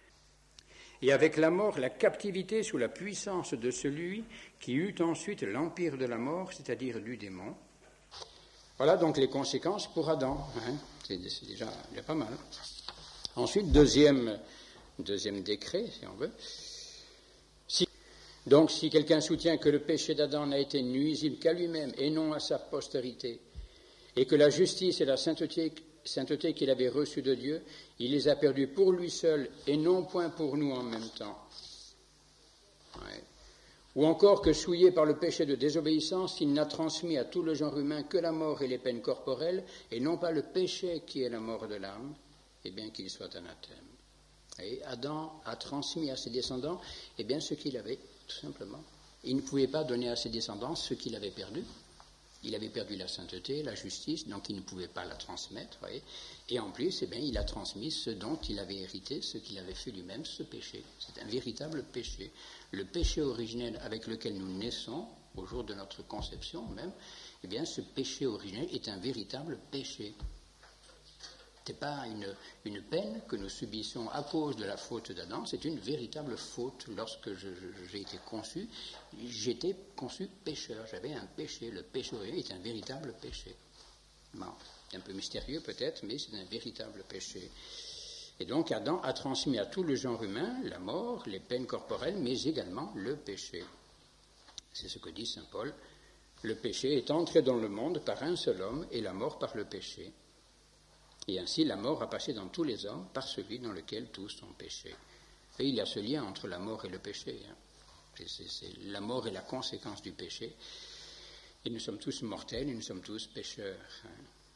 Et avec la mort, la captivité sous la puissance de celui qui eut ensuite l'empire de la mort, c'est-à-dire du démon. Voilà donc les conséquences pour Adam. Hein. C'est, c'est déjà, déjà pas mal. Ensuite, deuxième, deuxième décret, si on veut. Si, donc, si quelqu'un soutient que le péché d'Adam n'a été nuisible qu'à lui-même et non à sa postérité, et que la justice et la sainteté, sainteté qu'il avait reçues de Dieu, il les a perdues pour lui seul et non point pour nous en même temps. Ouais. Ou encore que, souillé par le péché de désobéissance, il n'a transmis à tout le genre humain que la mort et les peines corporelles, et non pas le péché qui est la mort de l'âme, et bien qu'il soit anathème. Et Adam a transmis à ses descendants, eh bien, ce qu'il avait, tout simplement. Il ne pouvait pas donner à ses descendants ce qu'il avait perdu. Il avait perdu la sainteté, la justice, donc il ne pouvait pas la transmettre. Voyez. Et en plus, eh bien, il a transmis ce dont il avait hérité, ce qu'il avait fait lui-même, ce péché. C'est un véritable péché. Le péché originel avec lequel nous naissons, au jour de notre conception même, eh bien, ce péché originel est un véritable péché. Ce n'est pas une, une peine que nous subissons à cause de la faute d'Adam, c'est une véritable faute. Lorsque je, je, j'ai été conçu, j'étais conçu pécheur, j'avais un péché. Le péché est un véritable péché. Bon, c'est un peu mystérieux peut-être, mais c'est un véritable péché. Et donc Adam a transmis à tout le genre humain la mort, les peines corporelles, mais également le péché. C'est ce que dit saint Paul. Le péché est entré dans le monde par un seul homme et la mort par le péché. Et ainsi, la mort a passé dans tous les hommes par celui dans lequel tous ont péché. Et il y a ce lien entre la mort et le péché. Hein. C'est, c'est, c'est, la mort est la conséquence du péché. Et nous sommes tous mortels, et nous sommes tous pécheurs. Hein.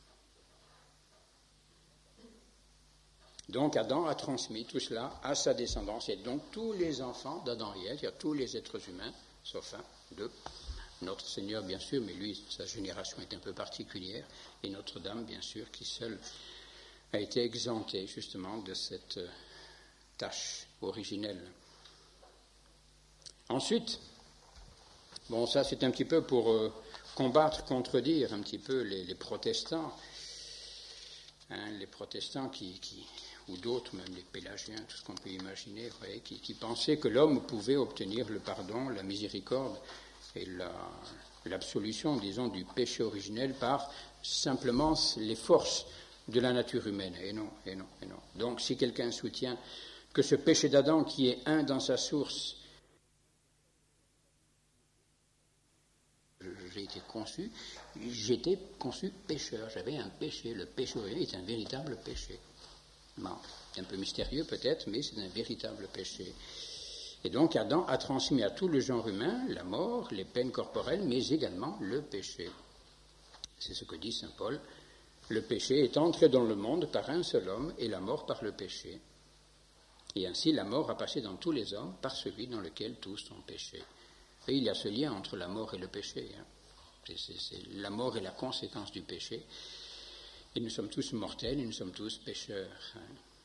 Donc Adam a transmis tout cela à sa descendance. Et donc tous les enfants d'Adam et Ève, c'est-à-dire tous les êtres humains, sauf un, deux, notre Seigneur bien sûr, mais lui, sa génération est un peu particulière, et Notre-Dame bien sûr, qui seule a été exempté justement de cette euh, tâche originelle. Ensuite, bon ça c'est un petit peu pour euh, combattre, contredire un petit peu les, les protestants, hein, les protestants qui, qui, ou d'autres, même les pélagiens, tout ce qu'on peut imaginer, voyez, qui, qui pensaient que l'homme pouvait obtenir le pardon, la miséricorde et la, l'absolution, disons, du péché originel par simplement les forces de la nature humaine. Et non, et non, et non. Donc, si quelqu'un soutient que ce péché d'Adam, qui est un dans sa source, j'ai été conçu, j'étais conçu pécheur, j'avais un péché. Le péché est un véritable péché. Bon, c'est un peu mystérieux peut-être, mais c'est un véritable péché. Et donc Adam a transmis à tout le genre humain la mort, les peines corporelles, mais également le péché. C'est ce que dit saint Paul. Le péché est entré dans le monde par un seul homme et la mort par le péché. Et ainsi la mort a passé dans tous les hommes par celui dans lequel tous ont péché. Et il y a ce lien entre la mort et le péché. Hein. C'est, c'est, c'est, la mort est la conséquence du péché. Et nous sommes tous mortels et nous sommes tous pécheurs. Hein.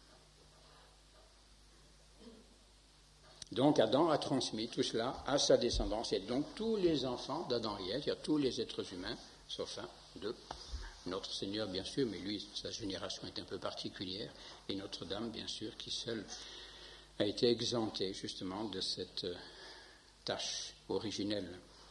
Donc Adam a transmis tout cela à sa descendance. Et donc tous les enfants d'Adam et Ève, c'est-à-dire tous les êtres humains, sauf un, deux, notre Seigneur bien sûr, mais lui, sa génération est un peu particulière, et Notre-Dame bien sûr, qui seule a été exemptée justement de cette euh, tâche originelle.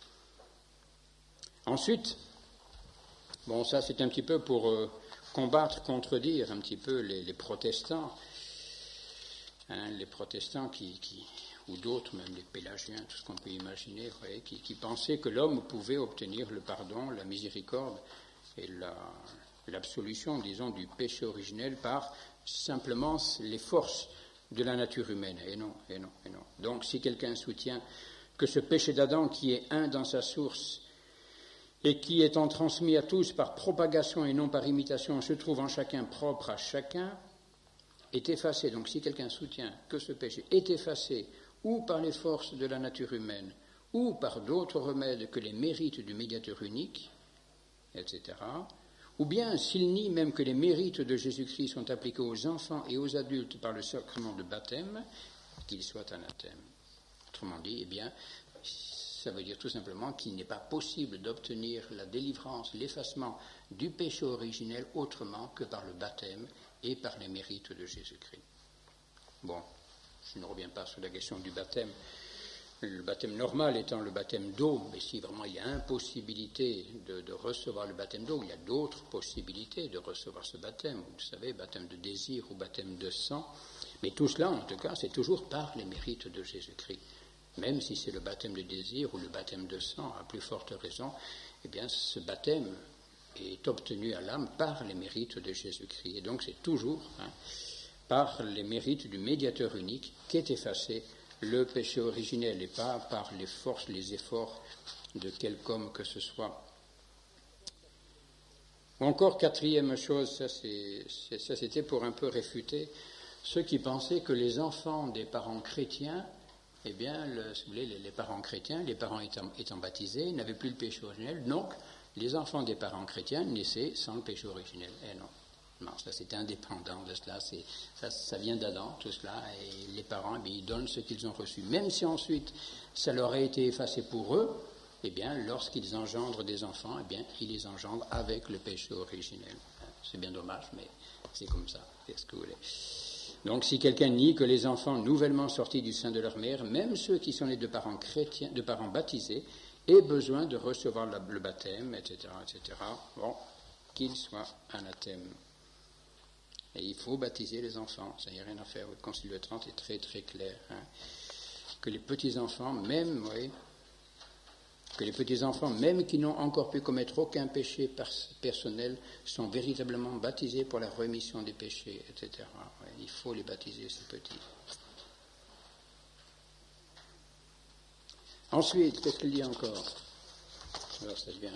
Ensuite, bon ça c'est un petit peu pour euh, combattre, contredire un petit peu les, les protestants, hein, les protestants qui, qui, ou d'autres, même les pélagiens, tout ce qu'on peut imaginer, voyez, qui, qui pensaient que l'homme pouvait obtenir le pardon, la miséricorde et la, l'absolution, disons, du péché originel par simplement les forces de la nature humaine. Et non, et non, et non. Donc si quelqu'un soutient que ce péché d'Adam, qui est un dans sa source, et qui étant transmis à tous par propagation et non par imitation, se trouve en chacun propre à chacun, est effacé. Donc si quelqu'un soutient que ce péché est effacé ou par les forces de la nature humaine, ou par d'autres remèdes que les mérites du médiateur unique, et cetera, ou bien s'il nie même que les mérites de Jésus-Christ sont appliqués aux enfants et aux adultes par le sacrement de baptême, qu'il soit anathème. Autrement dit, eh bien, ça veut dire tout simplement qu'il n'est pas possible d'obtenir la délivrance, l'effacement du péché originel autrement que par le baptême et par les mérites de Jésus-Christ. Bon, je ne reviens pas sur la question du baptême, Le baptême normal étant le baptême d'eau, mais si vraiment il y a impossibilité de, de recevoir le baptême d'eau, il y a d'autres possibilités de recevoir ce baptême. Vous savez, baptême de désir ou baptême de sang. Mais tout cela, en tout cas, c'est toujours par les mérites de Jésus-Christ. Même si c'est le baptême de désir ou le baptême de sang, à plus forte raison, eh bien, ce baptême est obtenu à l'âme par les mérites de Jésus-Christ. Et donc, c'est toujours hein, par les mérites du médiateur unique qu'est effacé le péché originel et pas par les forces, les efforts de quelque homme que ce soit. Ou encore, quatrième chose, ça, c'est, c'est, ça c'était pour un peu réfuter ceux qui pensaient que les enfants des parents chrétiens, eh bien, le, si vous voulez, les, les parents chrétiens, les parents étant, étant baptisés, n'avaient plus le péché originel, donc les enfants des parents chrétiens naissaient sans le péché originel. Eh non. Non, ça c'est indépendant de cela, c'est, ça, ça vient d'Adam, tout cela, et les parents, eh bien, ils donnent ce qu'ils ont reçu. Même si ensuite ça leur a été effacé pour eux, eh bien, lorsqu'ils engendrent des enfants, eh bien, ils les engendrent avec le péché originel. C'est bien dommage, mais c'est comme ça, qu'est-ce que vous voulez. Donc, si quelqu'un nie que les enfants nouvellement sortis du sein de leur mère, même ceux qui sont nés de parents chrétiens, de parents baptisés, aient besoin de recevoir la, le baptême, et cetera, et cetera, bon, qu'ils soient anathèmes. Et il faut baptiser les enfants, ça n'y a rien à faire. Le Concile de Trente est très très clair. Hein. Que les petits-enfants, même, oui, que les petits-enfants, même qui n'ont encore pu commettre aucun péché personnel, sont véritablement baptisés pour la remission des péchés, et cetera. Oui, il faut les baptiser, ces petits. Ensuite, qu'est-ce qu'il dit encore? Alors, ça devient...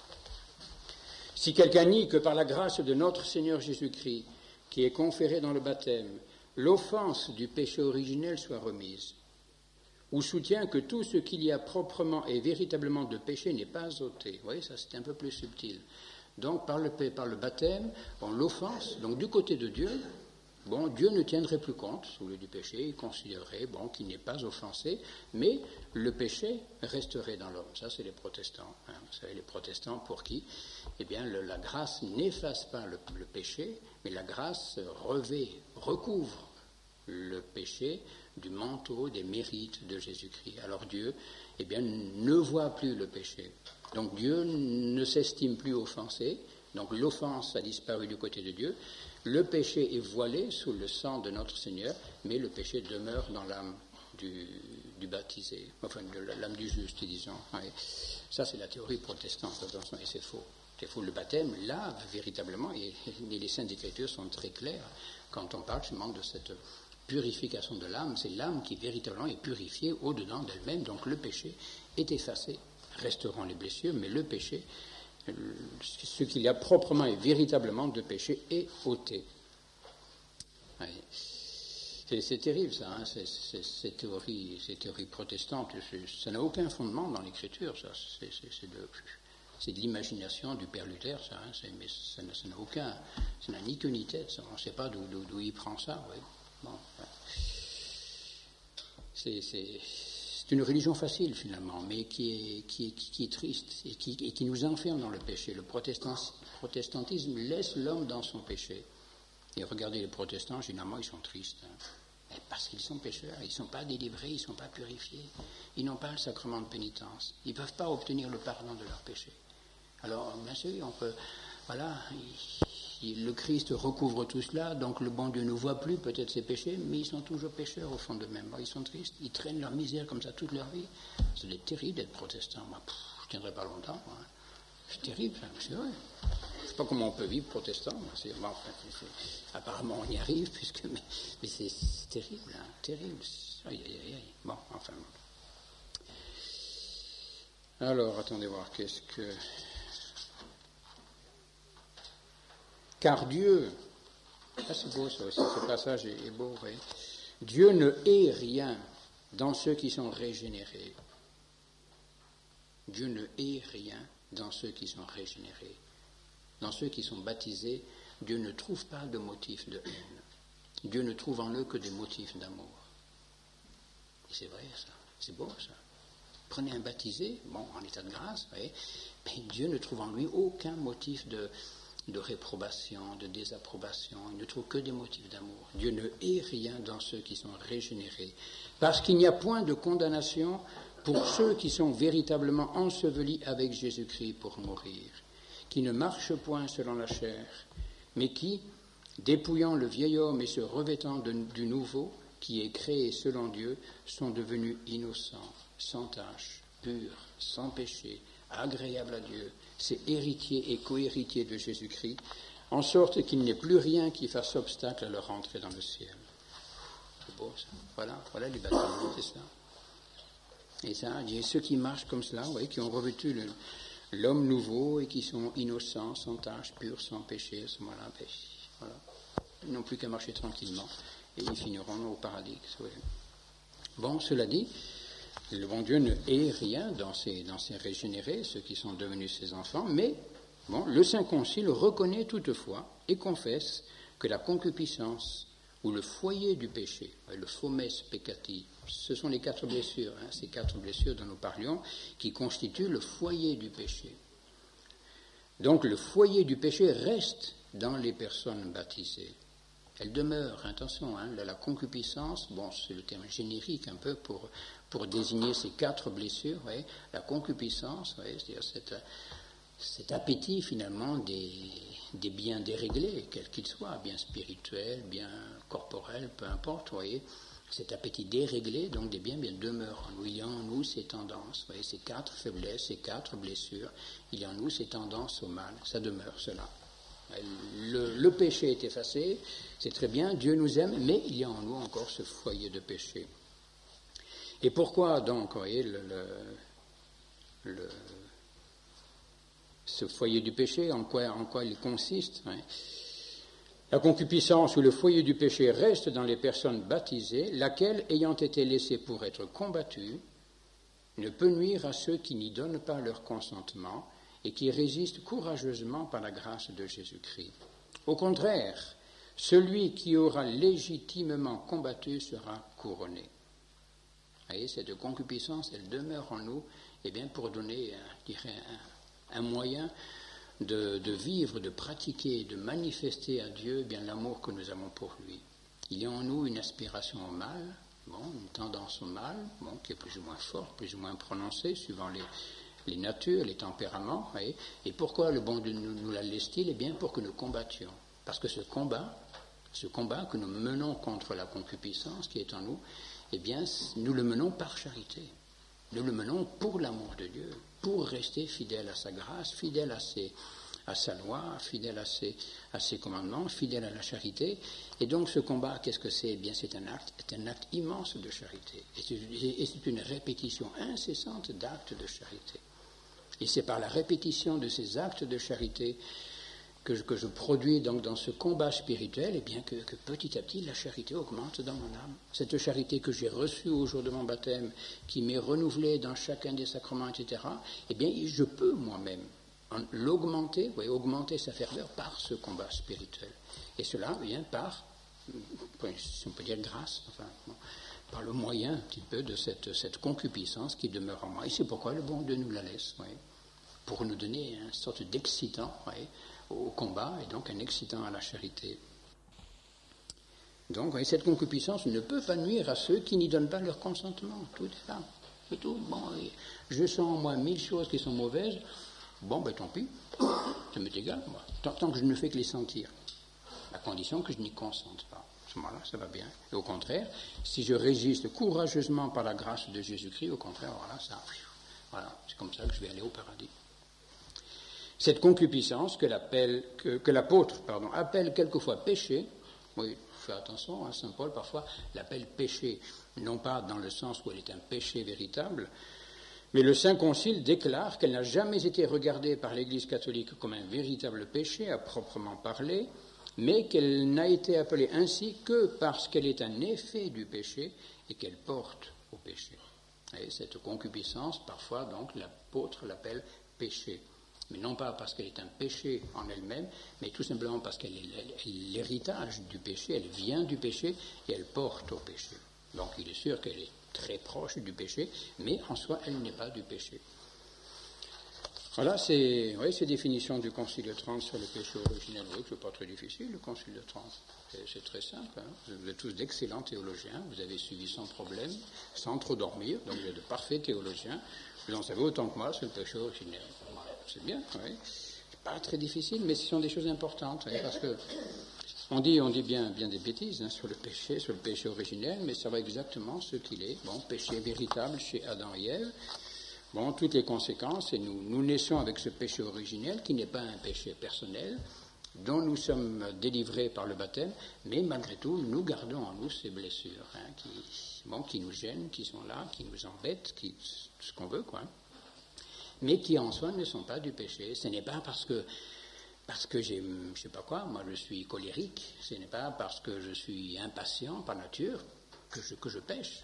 Si quelqu'un nie que par la grâce de notre Seigneur Jésus-Christ, qui est conféré dans le baptême, l'offense du péché originel soit remise, ou soutient que tout ce qu'il y a proprement et véritablement de péché n'est pas ôté. Vous voyez, ça c'est un peu plus subtil. Donc par le, par le baptême, bon, l'offense, donc du côté de Dieu, bon, Dieu ne tiendrait plus compte, sous le du péché, il considérerait bon, qu'il n'est pas offensé, mais le péché resterait dans l'homme. Ça, c'est les protestants. Hein. Vous savez, les protestants pour qui, eh bien, le, la grâce n'efface pas le, le péché, mais la grâce revêt, recouvre le péché du manteau des mérites de Jésus-Christ. Alors Dieu, eh bien, ne voit plus le péché. Donc Dieu ne s'estime plus offensé. Donc l'offense a disparu du côté de Dieu. Le péché est voilé sous le sang de notre Seigneur, mais le péché demeure dans l'âme du, du baptisé, enfin de l'âme du juste, disons. Ouais. Ça, c'est la théorie protestante, attention, et c'est faux. C'est faux. Le baptême lave véritablement, et, et les Saintes Écritures sont très claires quand on parle justement de cette purification de l'âme. C'est l'âme qui véritablement est purifiée au-dedans d'elle-même, donc le péché est effacé. Resteront les blessures, mais le péché, ce qu'il y a proprement et véritablement de péché est ôté. Oui. C'est, c'est terrible ça, hein, c'est, c'est, ces, théories, ces théories protestantes, c'est, ça n'a aucun fondement dans l'Écriture, ça, c'est, c'est, c'est, de, c'est de l'imagination du Père Luther, ça, hein, c'est, mais ça n'a, ça n'a aucun, ça n'a ni queue ni tête, ça, on ne sait pas d'où, d'où, d'où il prend ça, oui. Bon, ouais. c'est, c'est, c'est une religion facile finalement, mais qui est, qui est, qui est triste et qui, et qui nous enferme dans le péché. Le protestantisme laisse l'homme dans son péché. Et regardez les protestants, généralement, ils sont tristes. Hein. Parce qu'ils sont pécheurs, ils ne sont pas délivrés, ils ne sont pas purifiés. Ils n'ont pas le sacrement de pénitence. Ils ne peuvent pas obtenir le pardon de leurs péchés. Alors, bien sûr, on peut... Voilà, il, le Christ recouvre tout cela, donc le bon Dieu ne voit plus peut-être ses péchés, mais ils sont toujours pécheurs au fond d'eux-mêmes. Ils sont tristes, ils traînent leur misère comme ça toute leur vie. C'est terrible d'être protestant. Moi, pff, je ne tiendrai pas longtemps. Moi. C'est terrible, ça, c'est vrai. Je ne sais pas comment on peut vivre protestant. C'est, bon, enfin, c'est, apparemment, on y arrive, puisque, mais, mais c'est, c'est terrible, hein, terrible. Aïe, aïe, aïe, aïe. Bon, enfin. Alors, attendez voir, qu'est-ce que... Car Dieu, ah, c'est beau ça aussi, ce passage est, est beau, oui. Dieu ne hait rien dans ceux qui sont régénérés. Dieu ne hait rien dans ceux qui sont régénérés. Dans ceux qui sont baptisés, Dieu ne trouve pas de motifs de haine. Dieu ne trouve en eux que des motifs d'amour. Et c'est vrai ça, c'est beau ça. Prenez un baptisé, bon, en état de grâce, oui, mais Dieu ne trouve en lui aucun motif de, de réprobation, de désapprobation. Il ne trouve que des motifs d'amour. Dieu ne hait rien dans ceux qui sont régénérés, parce qu'il n'y a point de condamnation pour ceux qui sont véritablement ensevelis avec Jésus-Christ pour mourir, qui ne marchent point selon la chair, mais qui, dépouillant le vieil homme et se revêtant de, du nouveau, qui est créé selon Dieu, sont devenus innocents, sans tache, purs, sans péché, agréables à Dieu, c'est héritier et co-héritier de Jésus-Christ, en sorte qu'il n'y ait plus rien qui fasse obstacle à leur entrée dans le ciel. C'est beau ça. Voilà, voilà les baptêmes, c'est ça. Et ça, il y a ceux qui marchent comme cela, oui, qui ont revêtu le, l'homme nouveau et qui sont innocents, sans tache, purs, sans péché, à ce moment-là, ben, voilà. Ils n'ont plus qu'à marcher tranquillement et ils finiront au paradis. Oui. Bon, cela dit, le bon Dieu ne hait rien dans ces, dans ces régénérés, ceux qui sont devenus ses enfants, mais bon, le Saint Concile reconnaît toutefois et confesse que la concupiscence ou le foyer du péché, le fomes peccati, ce sont les quatre blessures, hein, ces quatre blessures dont nous parlions, qui constituent le foyer du péché. Donc le foyer du péché reste dans les personnes baptisées. Elle demeure, attention, hein, la, la concupiscence, bon, c'est le terme générique un peu pour, pour désigner ces quatre blessures, ouais, la concupiscence, ouais, c'est-à-dire cette, cet appétit finalement des, des biens déréglés, quels qu'ils soient, biens spirituels, biens corporels, peu importe, vous voyez, cet appétit déréglé, donc des biens, bien demeure en nous. Il y a en nous ces tendances, vous voyez, ces quatre faiblesses, ces quatre blessures, il y a en nous ces tendances au mal, ça demeure cela. Le, le péché est effacé, c'est très bien, Dieu nous aime, mais il y a en nous encore ce foyer de péché. Et pourquoi donc, vous voyez, le, le, le, ce foyer du péché, en quoi, en quoi il consiste, hein? La concupiscence ou le foyer du péché reste dans les personnes baptisées, laquelle, ayant été laissée pour être combattue, ne peut nuire à ceux qui n'y donnent pas leur consentement et qui résistent courageusement par la grâce de Jésus-Christ. Au contraire, celui qui aura légitimement combattu sera couronné. Vous voyez, cette concupiscence, elle demeure en nous, eh bien, pour donner, je dirais, un, un moyen de, de vivre, de pratiquer, de manifester à Dieu eh bien l'amour que nous avons pour lui. Il y a en nous une aspiration au mal, bon, une tendance au mal, bon, qui est plus ou moins forte, plus ou moins prononcée, suivant les, les natures, les tempéraments. Voyez. Et pourquoi le bon Dieu nous, nous la laisse-t-il? Eh bien, pour que nous combattions. Parce que ce combat, ce combat que nous menons contre la concupiscence qui est en nous, eh bien, nous le menons par charité. Nous le menons pour l'amour de Dieu, pour rester fidèle à sa grâce, fidèle à, ses, à sa loi, fidèle à ses, à ses commandements, fidèle à la charité. Et donc ce combat, qu'est-ce que c'est? Eh bien, c'est un acte, c'est un acte immense de charité. Et c'est, et c'est une répétition incessante d'actes de charité. Et c'est par la répétition de ces actes de charité que je, que je produis donc dans ce combat spirituel, eh bien que, que petit à petit la charité augmente dans mon âme. Cette charité que j'ai reçue au jour de mon baptême, qui m'est renouvelée dans chacun des sacrements, et cetera, eh bien je peux moi-même l'augmenter, oui, augmenter sa ferveur par ce combat spirituel. Et cela vient par, si on peut dire grâce, enfin, bon, par le moyen un petit peu de cette, cette concupiscence qui demeure en moi. Et c'est pourquoi le bon Dieu nous la laisse, oui, pour nous donner une sorte d'excitant, oui, au combat et donc un excitant à la charité. Donc, voyez, cette concupiscence ne peut pas nuire à ceux qui n'y donnent pas leur consentement. Tout est là. C'est tout. Bon, je sens en moi mille choses qui sont mauvaises. Bon, ben tant pis. Ça m'est égal, moi. Tant, tant que je ne fais que les sentir. À condition que je n'y consente pas. À ce moment-là, ça va bien. Et au contraire, si je résiste courageusement par la grâce de Jésus-Christ, au contraire, voilà, ça, voilà, c'est comme ça que je vais aller au paradis. Cette concupiscence que, que, que l'apôtre pardon, appelle quelquefois péché, oui, fais attention, hein, saint Paul parfois l'appelle péché, non pas dans le sens où elle est un péché véritable, mais le Saint Concile déclare qu'elle n'a jamais été regardée par l'Église catholique comme un véritable péché à proprement parler, mais qu'elle n'a été appelée ainsi que parce qu'elle est un effet du péché et qu'elle porte au péché. Et cette concupiscence, parfois, donc, l'apôtre l'appelle péché. Mais non pas parce qu'elle est un péché en elle-même, mais tout simplement parce qu'elle est l'héritage du péché, elle vient du péché et elle porte au péché. Donc il est sûr qu'elle est très proche du péché, mais en soi, elle n'est pas du péché. Voilà, c'est oui, ces définitions du Concile de Trente sur le péché originel. Oui, c'est pas très difficile, le Concile de Trente. C'est, c'est très simple. Hein. Vous êtes tous d'excellents théologiens. Vous avez suivi sans problème, sans trop dormir. Donc vous êtes de parfaits théologiens. Vous en savez autant que moi sur le péché originel. C'est bien, oui. C'est pas très difficile, mais ce sont des choses importantes. Oui, parce que on dit, on dit bien, bien des bêtises hein, sur le péché, sur le péché originel, mais ça va exactement ce qu'il est. Bon, péché véritable chez Adam et Ève. Bon, toutes les conséquences, et nous, nous naissons avec ce péché originel, qui n'est pas un péché personnel, dont nous sommes délivrés par le baptême, mais malgré tout, nous gardons en nous ces blessures, hein, qui, bon, qui nous gênent, qui sont là, qui nous embêtent, qui, ce qu'on veut, quoi. Mais qui en soi ne sont pas du péché. Ce n'est pas parce que, parce que j'ai, je sais pas quoi, moi je suis colérique, ce n'est pas parce que je suis impatient par nature que je, que je pêche.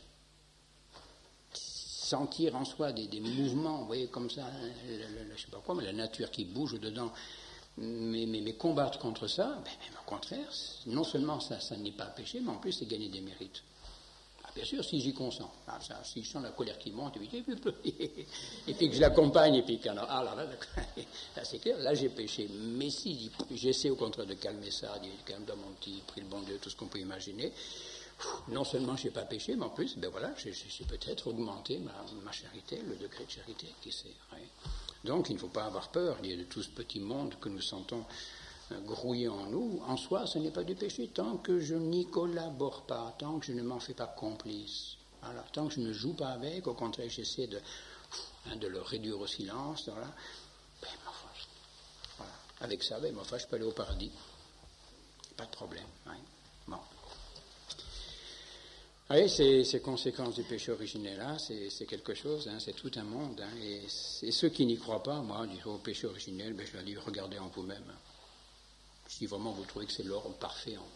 Sentir en soi des, des mouvements, vous voyez, comme ça, je ne sais pas quoi, mais la nature qui bouge dedans, mais, mais, mais combattre contre ça, ben, même au contraire, non seulement ça, ça n'est pas péché, mais en plus c'est gagner des mérites. Ah, bien sûr, si j'y consens, ah, ça, si je sens la colère qui monte, et puis, et puis que je l'accompagne, et puis qu'il y en a, ah là, là, là c'est clair, là j'ai péché. Mais si j'essaie au contraire de calmer ça, de calme dans mon petit, prie le bon Dieu, tout ce qu'on peut imaginer, non seulement je n'ai pas péché, mais en plus, ben voilà, j'ai, j'ai peut-être augmenté ma, ma charité, le degré de charité qui s'est. Oui. Donc, il ne faut pas avoir peur de tout ce petit monde que nous sentons grouiller en nous. En soi, ce n'est pas du péché tant que je n'y collabore pas, tant que je ne m'en fais pas complice. Voilà. Tant que je ne joue pas avec, au contraire, j'essaie de, hein, de le réduire au silence. Voilà. Ben, enfin, voilà. Avec ça, ben, enfin, je peux aller au paradis. Pas de problème. Oui. Bon. Oui, ces, ces conséquences du péché originel-là, c'est, c'est quelque chose, hein, c'est tout un monde. Hein, et, et ceux qui n'y croient pas, moi, disent au péché originel, ben, je leur dis, regardez en vous-même. Si vraiment vous trouvez que c'est l'ordre parfait en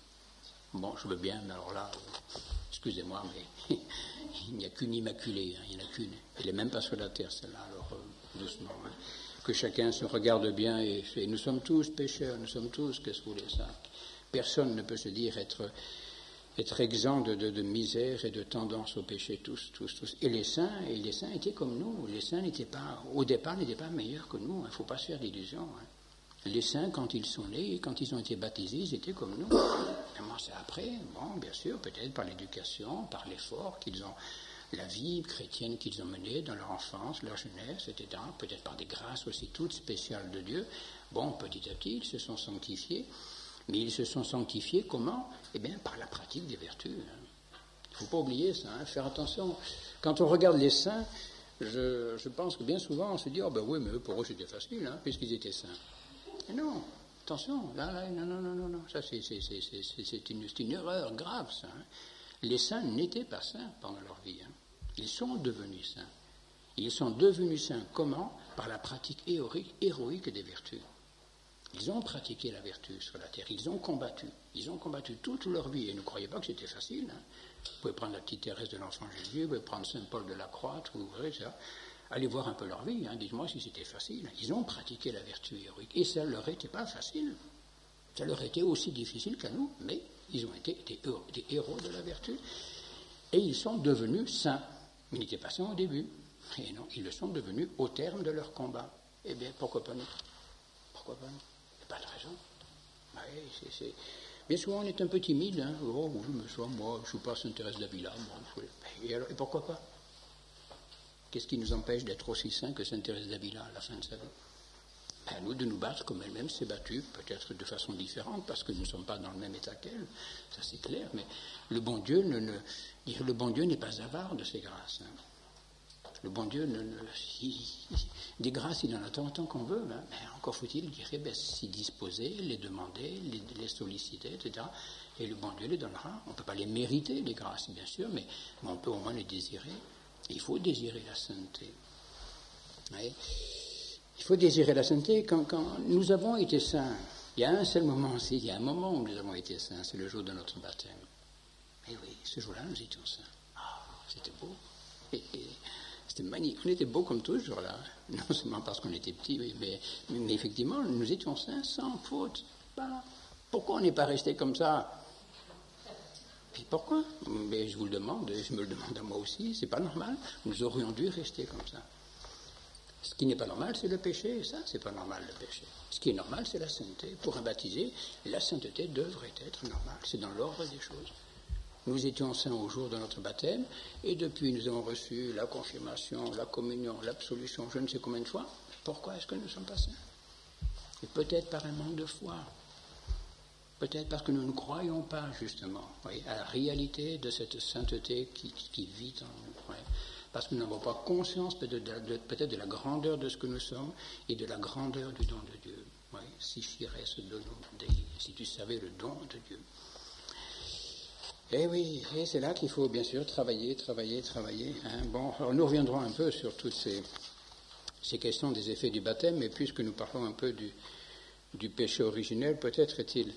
vous. Bon, je veux bien, mais alors là, excusez-moi, mais il n'y a qu'une immaculée, hein, il n'y en a qu'une. Elle n'est même pas sur la terre, celle-là, alors euh, doucement. Hein. Que chacun se regarde bien, et, et nous sommes tous pécheurs, nous sommes tous, qu'est-ce que vous voulez ça? Personne ne peut se dire être... être exempt de, de, de misère et de tendance au péché, tous, tous, tous. Et les saints, et les saints étaient comme nous. Les saints n'étaient pas, au départ, n'étaient pas meilleurs que nous. Il ne faut pas se faire d'illusions. Hein. Les saints, quand ils sont nés, quand ils ont été baptisés, ils étaient comme nous. Et moi, c'est après, bon, bien sûr, peut-être par l'éducation, par l'effort qu'ils ont, la vie chrétienne qu'ils ont menée dans leur enfance, leur jeunesse, et cetera. Peut-être par des grâces aussi toutes spéciales de Dieu. Bon, petit à petit, ils se sont sanctifiés. Mais ils se sont sanctifiés comment? Eh bien, par la pratique des vertus. Il ne faut pas oublier ça, hein, faire attention. Quand on regarde les saints, je, je pense que bien souvent on se dit, oh ben oui, mais eux, pour eux c'était facile, hein, puisqu'ils étaient saints. Mais non, attention, là, là, non, non, non, non, non, ça c'est, c'est, c'est, c'est, c'est, une, c'est une erreur grave, ça. Hein. Les saints n'étaient pas saints pendant leur vie. Hein. Ils sont devenus saints. Ils sont devenus saints comment? Par la pratique héroïque, héroïque des vertus. Ils ont pratiqué la vertu sur la terre, ils ont combattu, ils ont combattu toute leur vie, et ne croyez pas que c'était facile. Hein. Vous pouvez prendre la petite Thérèse de l'Enfant Jésus, vous pouvez prendre Saint Paul de la Croix, vous verrez ça. Allez voir un peu leur vie, hein. Dites-moi si c'était facile. Ils ont pratiqué la vertu héroïque, et ça ne leur était pas facile. Ça leur était aussi difficile qu'à nous, mais ils ont été des héros, des héros de la vertu, et ils sont devenus saints. Ils n'étaient pas saints au début, et non, ils le sont devenus au terme de leur combat. Eh bien, pourquoi pas nous? Pourquoi pas nous? Pas de raison. Oui, c'est, c'est... Bien souvent, on est un peu timide. Hein. Oh, oui, mais ça, moi, je ne suis pas Sainte Thérèse d'Avila. Bon, et, alors, et pourquoi pas? Qu'est-ce qui nous empêche d'être aussi saints que Sainte Thérèse d'Avila à la fin de sa vie? Ben, nous, de nous battre comme elle-même s'est battue, peut-être de façon différente, parce que nous ne sommes pas dans le même état qu'elle. Ça, c'est clair. Mais le bon Dieu, ne, ne, le bon Dieu n'est pas avare de ses grâces. Hein. Le bon Dieu, ne, ne, il, il, des grâces, il en a tant, tant qu'on veut, hein. Mais encore faut-il, dirait, ben, s'y disposer, les demander, les, les solliciter, et cetera. Et le bon Dieu les donnera. On ne peut pas les mériter, les grâces, bien sûr, mais, mais on peut au moins les désirer. Et il faut désirer la sainteté. Oui. Il faut désirer la sainteté. Quand, quand nous avons été saints, il y a un seul moment aussi, il y a un moment où nous avons été saints, c'est le jour de notre baptême. Et oui, ce jour-là, nous étions saints. Ah, c'était beau. Et, et, C'était magnifique. On était beaux comme tous ce jour-là. Non seulement parce qu'on était petits, mais, mais, mais effectivement, nous étions saints sans faute. Voilà. Pourquoi on n'est pas resté comme ça? Et pourquoi? Mais je vous le demande, et je me le demande à moi aussi, c'est pas normal. Nous aurions dû rester comme ça. Ce qui n'est pas normal, c'est le péché, ça, c'est pas normal, le péché. Ce qui est normal, c'est la sainteté. Pour un baptisé, la sainteté devrait être normale, c'est dans l'ordre des choses. Nous étions saints au jour de notre baptême, et depuis nous avons reçu la confirmation, la communion, l'absolution, je ne sais combien de fois. Pourquoi est-ce que nous ne sommes pas saints? Et peut-être par un manque de foi. Peut-être parce que nous ne croyons pas, justement, oui, à la réalité de cette sainteté qui, qui vit en nous. Oui. Parce que nous n'avons pas conscience peut-être de, de, peut-être de la grandeur de ce que nous sommes et de la grandeur du don de Dieu. Oui. Si chirès de nous, si tu savais le don de Dieu. Et oui, et c'est là qu'il faut bien sûr travailler, travailler, travailler. Hein. Bon, alors nous reviendrons un peu sur toutes ces, ces questions des effets du baptême, mais puisque nous parlons un peu du, du péché originel, peut-être est-il,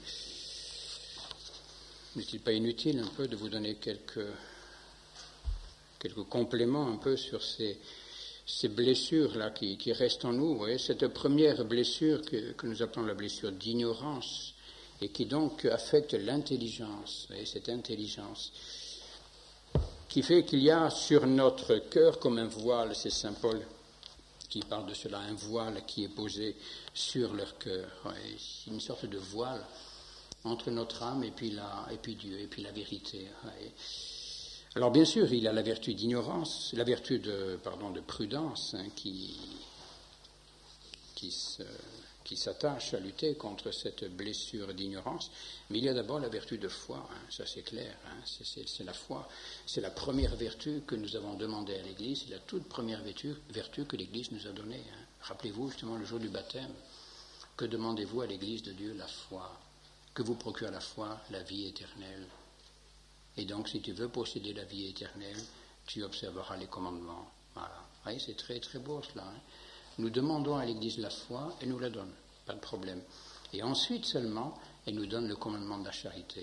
n'est-il pas inutile un peu de vous donner quelques, quelques compléments un peu sur ces, ces blessures-là qui, qui restent en nous. Vous voyez, cette première blessure que, que nous appelons la blessure d'ignorance, et qui donc affecte l'intelligence, et cette intelligence, qui fait qu'il y a sur notre cœur comme un voile, c'est saint Paul qui parle de cela, un voile qui est posé sur leur cœur, ouais, une sorte de voile entre notre âme et puis, la, et puis Dieu, et puis la vérité. Ouais. Alors bien sûr, il a la vertu d'ignorance, la vertu de, pardon, de prudence, hein, qui, qui se... qui s'attache à lutter contre cette blessure d'ignorance, mais il y a d'abord la vertu de foi, hein, ça c'est clair, hein, c'est, c'est, c'est la foi, c'est la première vertu que nous avons demandée à l'Église, c'est la toute première vertu, vertu que l'Église nous a donnée. Hein. Rappelez-vous justement le jour du baptême, que demandez-vous à l'Église de Dieu? La foi, que vous procure la foi, la vie éternelle. Et donc si tu veux posséder la vie éternelle, tu observeras les commandements. Voilà, vous voyez, c'est très très beau cela, hein. Nous demandons à l'Église la foi, et nous la donne, pas de problème. Et ensuite seulement, elle nous donne le commandement de la charité.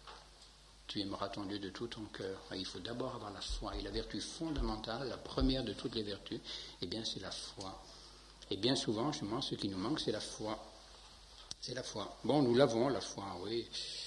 Tu aimeras ton Dieu de tout ton cœur. Il faut d'abord avoir la foi. Et la vertu fondamentale, la première de toutes les vertus, eh bien c'est la foi. Et bien souvent, justement, ce qui nous manque, c'est la foi. C'est la foi. Bon, nous l'avons, la foi, oui.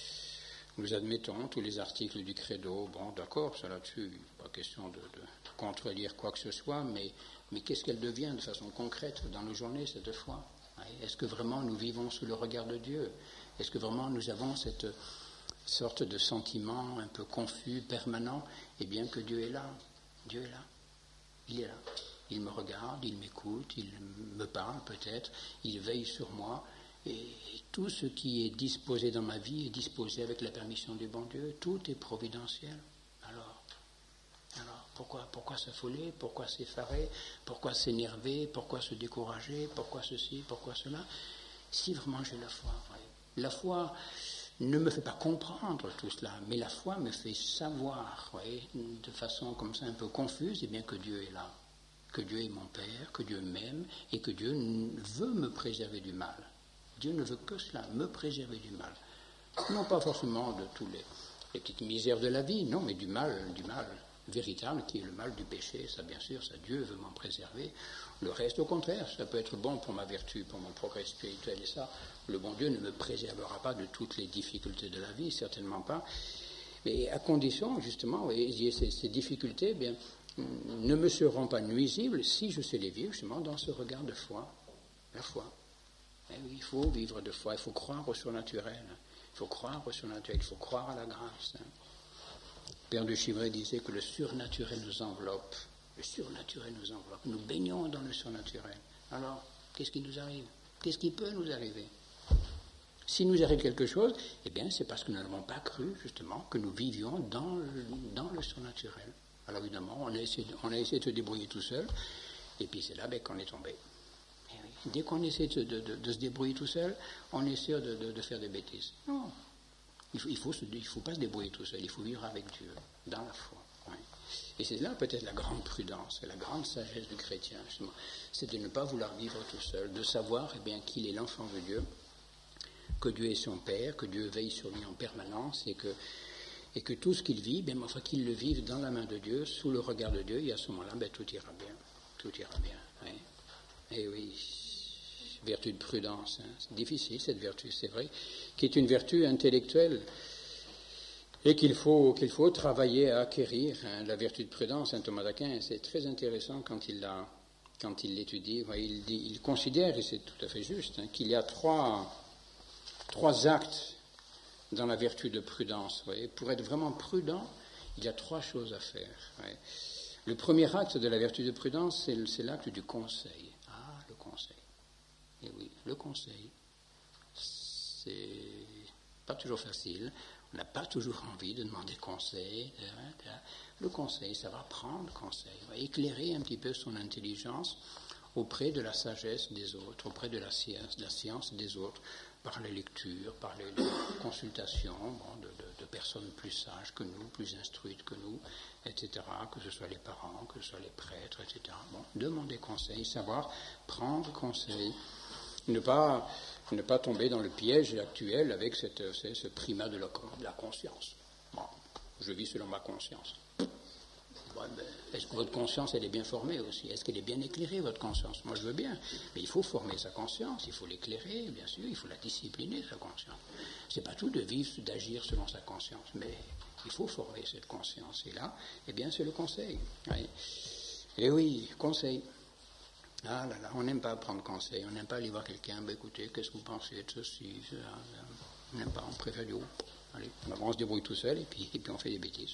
Nous admettons tous les articles du credo. Bon, d'accord, ça là-dessus, pas question de, de contredire quoi que ce soit, mais... Mais qu'est-ce qu'elle devient de façon concrète dans nos journées, cette foi? Est-ce que vraiment nous vivons sous le regard de Dieu? Est-ce que vraiment nous avons cette sorte de sentiment un peu confus, permanent? Eh bien que Dieu est là. Dieu est là. Il est là. Il me regarde, il m'écoute, il me parle peut-être, il veille sur moi. Et tout ce qui est disposé dans ma vie est disposé avec la permission du bon Dieu. Tout est providentiel. Alors Alors, pourquoi, pourquoi s'affoler? Pourquoi s'effarer? Pourquoi s'énerver? Pourquoi se décourager? Pourquoi ceci? Pourquoi cela? Si vraiment j'ai la foi, oui. La foi ne me fait pas comprendre tout cela, mais la foi me fait savoir, oui, de façon comme ça un peu confuse, eh bien que Dieu est là, que Dieu est mon Père, que Dieu m'aime et que Dieu veut me préserver du mal. Dieu ne veut que cela, me préserver du mal. Non pas forcément de tous les, les petites misères de la vie, non, mais du mal, du mal véritable qui est le mal du péché, ça bien sûr, ça Dieu veut m'en préserver. Le reste, au contraire, ça peut être bon pour ma vertu, pour mon progrès spirituel, et ça, le bon Dieu ne me préservera pas de toutes les difficultés de la vie, certainement pas, mais à condition, justement, et ces, ces difficultés, eh bien, ne me seront pas nuisibles si je sais les vivre, justement, dans ce regard de foi, la foi. Et oui, il faut vivre de foi, il faut croire au surnaturel, il faut croire au surnaturel, il faut croire à la grâce, hein. Père de Chivray disait que le surnaturel nous enveloppe. Le surnaturel nous enveloppe. Nous baignons dans le surnaturel. Alors, qu'est-ce qui nous arrive? Qu'est-ce qui peut nous arriver? Si nous arrive quelque chose, eh bien, c'est parce que nous n'avons pas cru, justement, que nous vivions dans le, dans le surnaturel. Alors, évidemment, on a, essayé de, on a essayé de se débrouiller tout seul, et puis c'est là ben, qu'on est tombé. Et oui. Dès qu'on essaie de, de, de, de se débrouiller tout seul, on essaie de, de, de faire des bêtises. Non. Il ne faut, il faut, il faut pas se débrouiller tout seul, il faut vivre avec Dieu, dans la foi. Oui. Et c'est là peut-être la grande prudence, la grande sagesse du chrétien, justement. C'est de ne pas vouloir vivre tout seul, de savoir eh bien, qu'il est l'enfant de Dieu, que Dieu est son Père, que Dieu veille sur lui en permanence, et que, et que tout ce qu'il vit, bien, enfin, qu'il le vive dans la main de Dieu, sous le regard de Dieu, et à ce moment-là, ben, tout ira bien. Tout ira bien. Oui. Et oui. Vertu de prudence, hein. C'est difficile cette vertu, c'est vrai, qui est une vertu intellectuelle et qu'il faut, qu'il faut travailler à acquérir, hein. La vertu de prudence, saint Thomas d'Aquin, c'est très intéressant quand il la, quand il l'étudie, il, dit, il considère, et c'est tout à fait juste, hein, qu'il y a trois, trois actes dans la vertu de prudence. Vous voyez. Pour être vraiment prudent, il y a trois choses à faire. Ouais. Le premier acte de la vertu de prudence, c'est, c'est l'acte du conseil. Ah, le conseil. Et oui, le conseil, c'est pas toujours facile. On n'a pas toujours envie de demander conseil. Le conseil, ça va prendre conseil, va éclairer un petit peu son intelligence auprès de la sagesse des autres, auprès de la science, de la science des autres, par les lectures, par les, les consultations bon, de, de, de personnes plus sages que nous, plus instruites que nous, et cetera, que ce soit les parents, que ce soit les prêtres, et cetera. Bon, demander conseil, savoir prendre conseil, ne pas, ne pas tomber dans le piège actuel avec cette, ce, ce primat de la, de la conscience. Bon, je vis selon ma conscience. Bon, ben, est-ce que votre conscience, elle est bien formée aussi? Est-ce qu'elle est bien éclairée, votre conscience? Moi, je veux bien. Mais il faut former sa conscience, il faut l'éclairer, bien sûr, il faut la discipliner, sa conscience. C'est pas tout de vivre, d'agir selon sa conscience, mais il faut former cette conscience. Et là, eh bien, c'est le conseil. Oui. Et oui, conseil. Ah là là, on n'aime pas prendre conseil, on n'aime pas aller voir quelqu'un, ben écoutez, qu'est-ce que vous pensez de ceci, cela, on n'aime pas, on préfère dire, oh, allez, on se débrouille tout seul, et puis, et puis on fait des bêtises.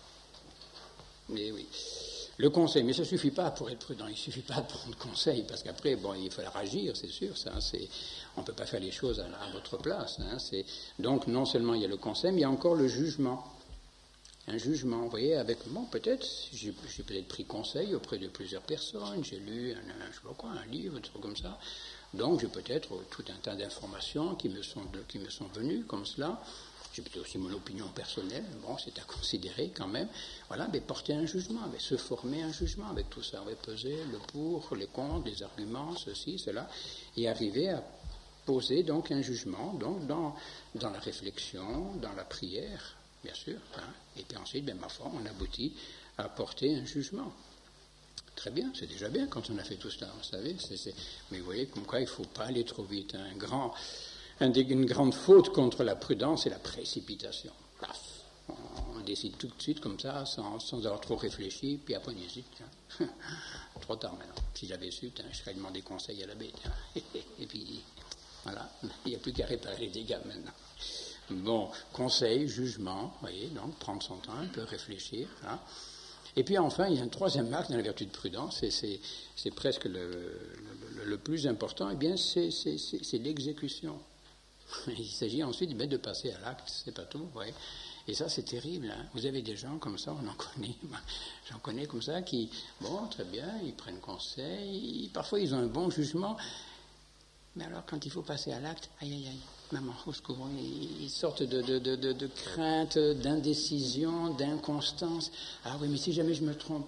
Mais oui, le conseil, mais ça ne suffit pas pour être prudent, il ne suffit pas de prendre conseil, parce qu'après, bon, il faut agir, c'est sûr, ça, c'est, on ne peut pas faire les choses à, à votre place. Hein, c'est, donc, non seulement il y a le conseil, mais il y a encore le jugement. Un jugement, vous voyez, avec, bon, peut-être, j'ai, j'ai peut-être pris conseil auprès de plusieurs personnes, j'ai lu, un, un, je sais pas quoi, un livre, un truc comme ça, donc j'ai peut-être tout un tas d'informations qui me sont, de, qui me sont venues comme cela. J'ai peut-être aussi mon opinion personnelle, bon, c'est à considérer quand même. Voilà, mais porter un jugement, mais se former un jugement avec tout ça, ouais, peser le pour, les contre, les arguments, ceci, cela, et arriver à poser donc un jugement, donc dans, dans la réflexion, dans la prière, bien sûr, hein, et puis ensuite, ben, ma foi, on aboutit à porter un jugement. Très bien, c'est déjà bien quand on a fait tout cela, vous savez, c'est, c'est... mais vous voyez, comme quoi il ne faut pas aller trop vite, hein, un grand... Une grande faute contre la prudence, c'est la précipitation. Paf, on décide tout de suite comme ça, sans, sans avoir trop réfléchi, puis après on dit, zut, tiens, trop tard maintenant. Si j'avais su, tiens, je serais demandé conseil à l'abbé. Et puis, voilà, il n'y a plus qu'à réparer les dégâts maintenant. Bon, conseil, jugement, vous voyez, donc prendre son temps, un peu réfléchir. Hein. Et puis enfin, il y a un troisième acte dans la vertu de prudence, et c'est, c'est presque le, le, le plus important, et bien c'est, c'est, c'est, c'est l'exécution. Il s'agit ensuite de passer à l'acte, c'est pas tout, ouais. Et ça c'est terrible, hein. Vous avez des gens comme ça, on en connaît, j'en connais comme ça, qui, bon, très bien, ils prennent conseil, parfois ils ont un bon jugement, mais alors quand il faut passer à l'acte, aïe aïe aïe, maman, au secours, ils sortent de, de, de, de, de crainte, d'indécision, d'inconstance. Ah oui, mais si jamais je me trompe.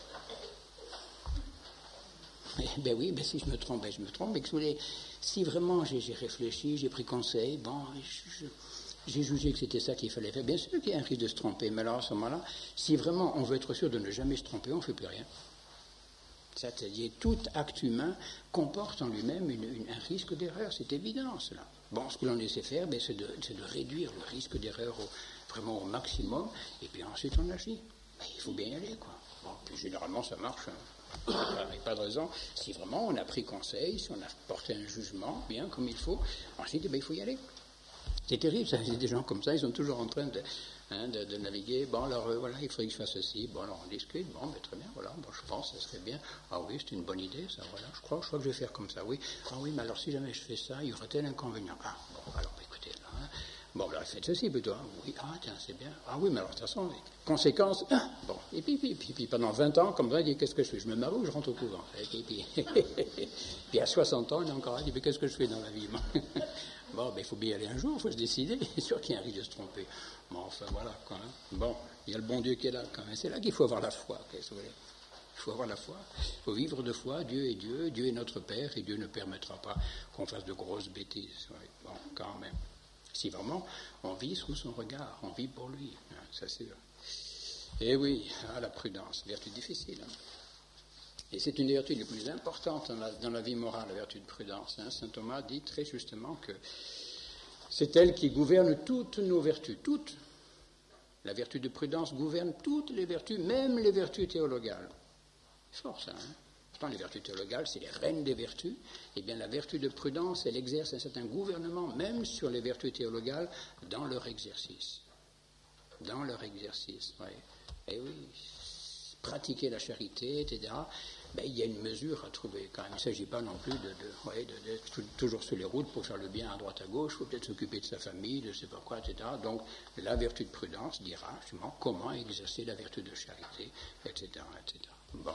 Eh ben oui, ben si je me trompe, ben je me trompe, mais que vous voulez, si vraiment j'ai, j'ai réfléchi, j'ai pris conseil, bon, je, je, j'ai jugé que c'était ça qu'il fallait faire. Bien sûr qu'il y a un risque de se tromper, mais alors à ce moment-là, si vraiment on veut être sûr de ne jamais se tromper, on ne fait plus rien. C'est-à-dire tout acte humain comporte en lui-même une, une, un risque d'erreur, c'est évident cela. Bon, ce que l'on essaie de faire, ben, c'est, de, c'est de réduire le risque d'erreur au, vraiment au maximum, et puis ensuite on agit. Ben, il faut bien y aller, quoi. Bon, puis généralement ça marche, hein. Il n'y a pas de raison. Si vraiment on a pris conseil, si on a porté un jugement bien comme il faut, ensuite eh bien, il faut y aller. C'est terrible, ça. Il y a des gens comme ça, ils sont toujours en train de, hein, de, de naviguer. Bon, alors euh, voilà, il faudrait que je fasse ceci. Bon, alors on discute. Bon, ben, très bien, voilà. Bon, je pense que ça serait bien. Ah oui, c'est une bonne idée, ça. Voilà, je crois, je crois que je vais faire comme ça. Oui. Ah oui, mais alors si jamais je fais ça, il y aura tel inconvénient. Ah, bon, alors écoutez, là. Hein. Bon, alors faites ceci plutôt. Hein. Oui, ah tiens, c'est bien. Ah oui, mais alors de toute façon, les conséquences. Ah, bon, et puis, puis, puis, puis pendant vingt ans, comme ça, il dit qu'est-ce que je fais? Je me marie ou je rentre au couvent? Et puis, puis, puis à soixante ans, il est encore là, il dit mais qu'est-ce que je fais dans la vie? Bon, ben il faut bien y aller un jour, il faut se décider. C'est sûr qu'il y a un risque de se tromper. Bon, enfin voilà, quand même. Bon, il y a le bon Dieu qui est là, quand même. C'est là qu'il faut avoir la foi, qu'est-ce que vous voulez? Il faut avoir la foi. Il faut vivre de foi. Dieu est Dieu, Dieu est notre Père, et Dieu ne permettra pas qu'on fasse de grosses bêtises. Ouais, bon, quand même. Si vraiment on vit sous son regard, on vit pour lui, hein, ça c'est sûr. Et oui, ah, la prudence, vertu difficile. Hein. Et c'est une des vertus les plus importantes dans la, dans la vie morale, la vertu de prudence. Hein. Saint Thomas dit très justement que c'est elle qui gouverne toutes nos vertus, toutes. La vertu de prudence gouverne toutes les vertus, même les vertus théologales. C'est fort ça, hein. Pourtant, les vertus théologales, c'est les reines des vertus. Eh bien, la vertu de prudence, elle exerce un certain gouvernement, même sur les vertus théologales, dans leur exercice. Dans leur exercice, oui. Et oui, pratiquer la charité, et cetera. Ben, il y a une mesure à trouver quand même. Il ne s'agit pas non plus de, de, ouais, de, d'être toujours sur les routes pour faire le bien à droite à gauche. Il faut peut-être s'occuper de sa famille, de je ne sais pas quoi, et cetera. Donc, la vertu de prudence dira justement comment exercer la vertu de charité, et cetera, et cetera. Bon.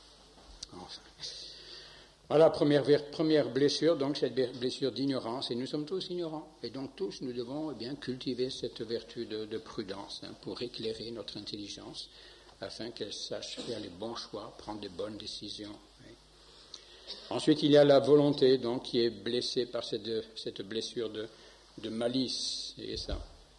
Enfin. Voilà, première, première blessure, donc cette blessure d'ignorance, et nous sommes tous ignorants, et donc tous nous devons eh bien cultiver cette vertu de, de prudence hein, pour éclairer notre intelligence, afin qu'elle sache faire les bons choix, prendre les bonnes décisions. Oui. Ensuite, il y a la volonté, donc, qui est blessée par cette, cette blessure de, de malice, et ça.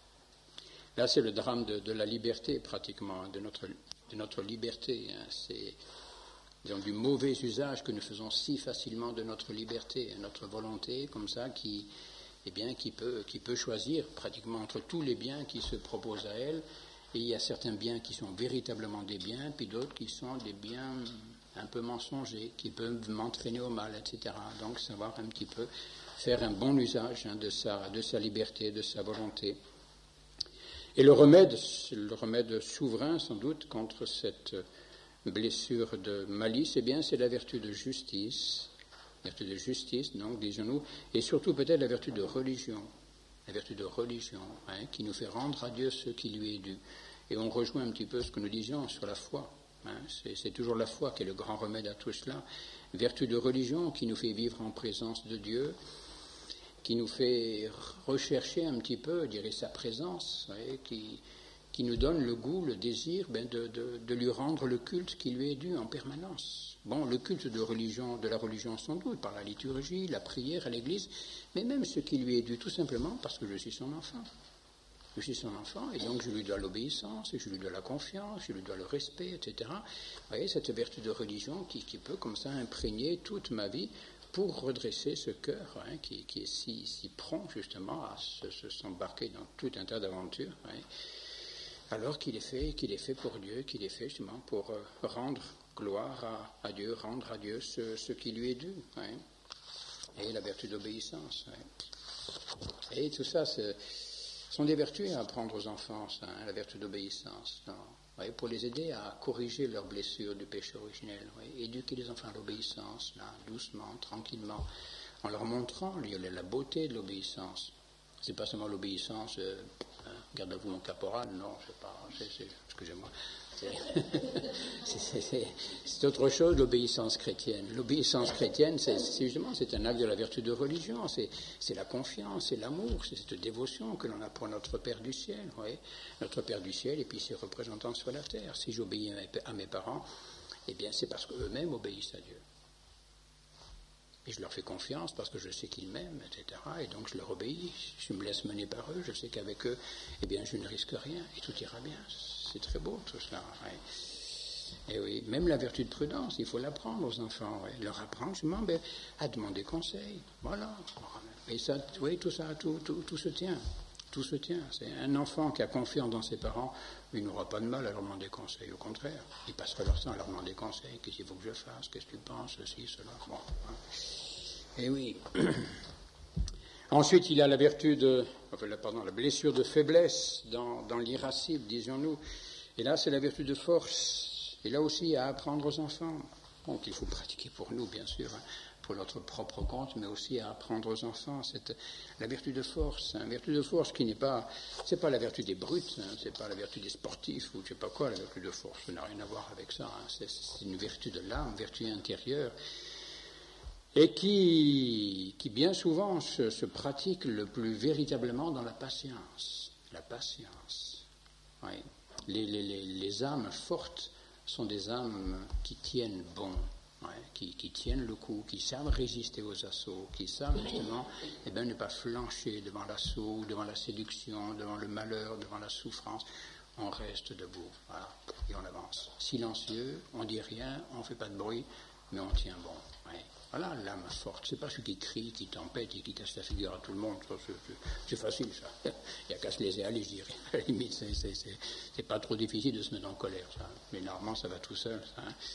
Là, c'est le drame de, de la liberté, pratiquement, de notre, de notre liberté, hein, c'est... Disons, du mauvais usage que nous faisons si facilement de notre liberté, notre volonté, comme ça, qui, eh bien, qui, peut, qui peut choisir pratiquement entre tous les biens qui se proposent à elle. Et il y a certains biens qui sont véritablement des biens, puis d'autres qui sont des biens un peu mensongers, qui peuvent m'entraîner au mal, et cetera. Donc, savoir un petit peu faire un bon usage hein, de, sa, de sa liberté, de sa volonté. Et le remède, le remède souverain, sans doute, contre cette blessure de malice, eh bien, c'est la vertu de justice, vertu de justice, donc, disons-nous, et surtout peut-être la vertu de religion, la vertu de religion, hein, qui nous fait rendre à Dieu ce qui lui est dû. Et on rejoint un petit peu ce que nous disions sur la foi. Hein, c'est, c'est toujours la foi qui est le grand remède à tout cela. Vertu de religion qui nous fait vivre en présence de Dieu, qui nous fait rechercher un petit peu, je dirais, sa présence, ouais, qui... qui nous donne le goût, le désir ben de, de, de lui rendre le culte qui lui est dû en permanence. Bon, le culte de religion, de la religion sans doute, par la liturgie, la prière à l'église, mais même ce qui lui est dû tout simplement parce que je suis son enfant. Je suis son enfant et donc je lui dois l'obéissance, je lui dois la confiance, je lui dois le respect, et cetera. Vous voyez, cette vertu de religion qui, qui peut comme ça imprégner toute ma vie pour redresser ce cœur hein, qui, qui est si, si prompt justement à se, se, s'embarquer dans tout un tas d'aventures. Hein. Alors qu'il est fait, qu'il est fait pour Dieu, qu'il est fait justement pour euh, rendre gloire à, à Dieu, rendre à Dieu ce, ce qui lui est dû, hein, et la vertu d'obéissance. Hein. Et tout ça, ce sont des vertus à apprendre aux enfants, ça, hein, la vertu d'obéissance, ouais, pour les aider à corriger leurs blessures du péché originel, ouais, éduquer les enfants à l'obéissance, là, doucement, tranquillement, en leur montrant la beauté de l'obéissance. C'est pas seulement l'obéissance, euh, hein, gardez-vous mon caporal, non, c'est pas, c'est, c'est, excusez-moi, c'est, c'est, c'est, c'est autre chose, l'obéissance chrétienne. L'obéissance chrétienne, c'est, c'est justement, c'est un acte de la vertu de religion, c'est, c'est la confiance, c'est l'amour, c'est cette dévotion que l'on a pour notre Père du ciel, oui, notre Père du ciel et puis ses représentants sur la terre. Si j'obéis à mes, à mes parents, eh bien, c'est parce qu'eux-mêmes obéissent à Dieu. Et je leur fais confiance parce que je sais qu'ils m'aiment, et cetera. Et donc je leur obéis, je me laisse mener par eux, je sais qu'avec eux, eh bien, je ne risque rien et tout ira bien. C'est très beau tout cela. Ouais. Et oui, même la vertu de prudence, il faut l'apprendre aux enfants, ouais. Leur apprendre justement ben, à demander conseil. Voilà. Et ça, oui, tout ça, tout, tout, tout se tient. Tout se tient. C'est un enfant qui a confiance dans ses parents, il n'aura pas de mal à leur demander conseil. Au contraire, il passera leur temps à leur demander conseil. Qu'est-ce qu'il faut que je fasse? Qu'est-ce que tu penses? Ceci, cela. Bon. Et oui. Ensuite, il y a la vertu de, enfin, pardon, la blessure de faiblesse dans, dans l'irascible, disons-nous. Et là, c'est la vertu de force. Et là aussi, à apprendre aux enfants. Donc, il faut pratiquer pour nous, bien sûr, hein, pour notre propre compte, mais aussi à apprendre aux enfants cette, la vertu de force. Hein, vertu de force qui n'est pas, c'est pas la vertu des brutes, hein, c'est pas la vertu des sportifs ou je sais pas quoi, la vertu de force, ça n'a rien à voir avec ça. Hein, c'est, c'est une vertu de l'âme, vertu intérieure, et qui, qui bien souvent se, se pratique le plus véritablement dans la patience. La patience. Oui. Les, les, les, les âmes fortes sont des âmes qui tiennent bon. Ouais, qui, qui tiennent le coup, qui savent résister aux assauts, qui savent justement eh ben, ne pas flancher devant l'assaut, devant la séduction, devant le malheur, devant la souffrance. On reste debout, voilà, et on avance. Silencieux, on dit rien, on ne fait pas de bruit, mais on tient bon. Ouais. Voilà l'âme forte. C'est pas celui qui crie, qui tempête et qui casse la figure à tout le monde. Ça, c'est, c'est, c'est facile, ça. Il n'y a qu'à se laisser aller, je dirais. À la limite, c'est, c'est, c'est, c'est pas trop difficile de se mettre en colère, ça. Mais normalement, ça va tout seul, ça.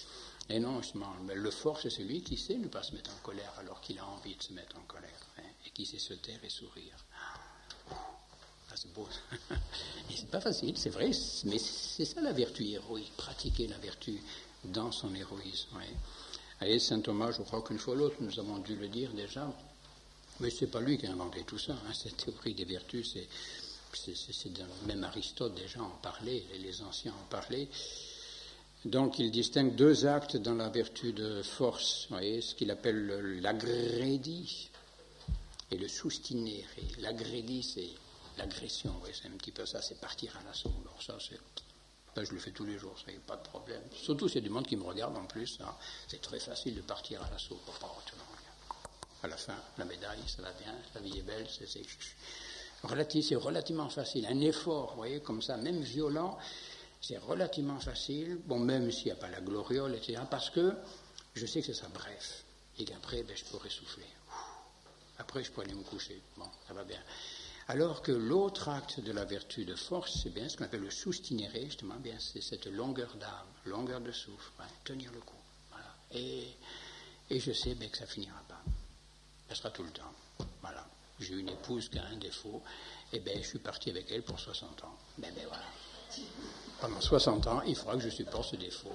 Et non, justement, mais le fort, c'est celui qui sait ne pas se mettre en colère alors qu'il a envie de se mettre en colère, hein, et qui sait se taire et sourire. Ah, c'est beau. Et c'est pas facile, c'est vrai, mais c'est ça la vertu héroïque, pratiquer la vertu dans son héroïsme. Ouais. Et saint Thomas, je crois qu'une fois ou l'autre, nous avons dû le dire déjà, mais c'est pas lui qui a inventé tout ça, hein, cette théorie des vertus, c'est, c'est, c'est, c'est même Aristote déjà en parlait, les anciens en parlaient. Donc il distingue deux actes dans la vertu de force, vous voyez, ce qu'il appelle l'agrédie et le sustinere. L'agrédie, c'est l'agression, oui, c'est un petit peu ça, c'est partir à l'assaut. Alors ça, c'est, ben, je le fais tous les jours, ça n'y a pas de problème. Surtout s'il y a du monde qui me regarde en plus, hein, c'est très facile de partir à l'assaut. À la fin, la médaille, ça va bien, la vie est belle, c'est, c'est, relativ, c'est relativement facile. Un effort, vous voyez, comme ça, même violent, c'est relativement facile, bon, même s'il n'y a pas la gloriole, et cetera, parce que je sais que c'est ça bref, et qu'après, ben, je pourrais souffler. Après, je pourrais aller me coucher. Bon, ça va bien. Alors que l'autre acte de la vertu de force, c'est bien ce qu'on appelle le sustinere, justement, bien, c'est cette longueur d'âme, longueur de souffle, hein, tenir le coup. Voilà. Et, et je sais ben, que ça ne finira pas. Ça sera tout le temps. Voilà. J'ai une épouse qui a un défaut, et bien, je suis parti avec elle pour soixante ans. Ben, ben voilà. Pendant soixante ans, il faudra que je supporte ce défaut.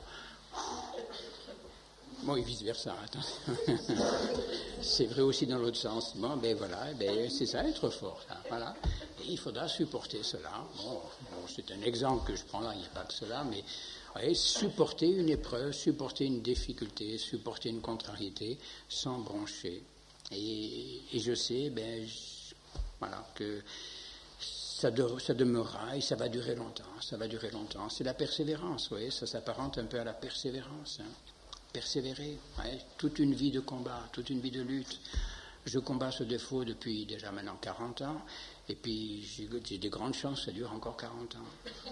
Bon, et vice-versa, c'est vrai aussi dans l'autre sens. Bon, ben voilà, ben, c'est ça, être fort, ça, voilà. Et il faudra supporter cela. Bon, bon, c'est un exemple que je prends là, il n'y a pas que cela, mais voyez, supporter une épreuve, supporter une difficulté, supporter une contrariété, sans broncher. Et, et je sais, ben, je, voilà, que ça, de, ça demeurera et ça va durer longtemps, ça va durer longtemps. C'est la persévérance, vous voyez, ça s'apparente un peu à la persévérance, hein. Persévérer, ouais, toute une vie de combat, toute une vie de lutte. Je combats ce défaut depuis déjà maintenant quarante ans, et puis j'ai, j'ai des grandes chances que ça dure encore quarante ans.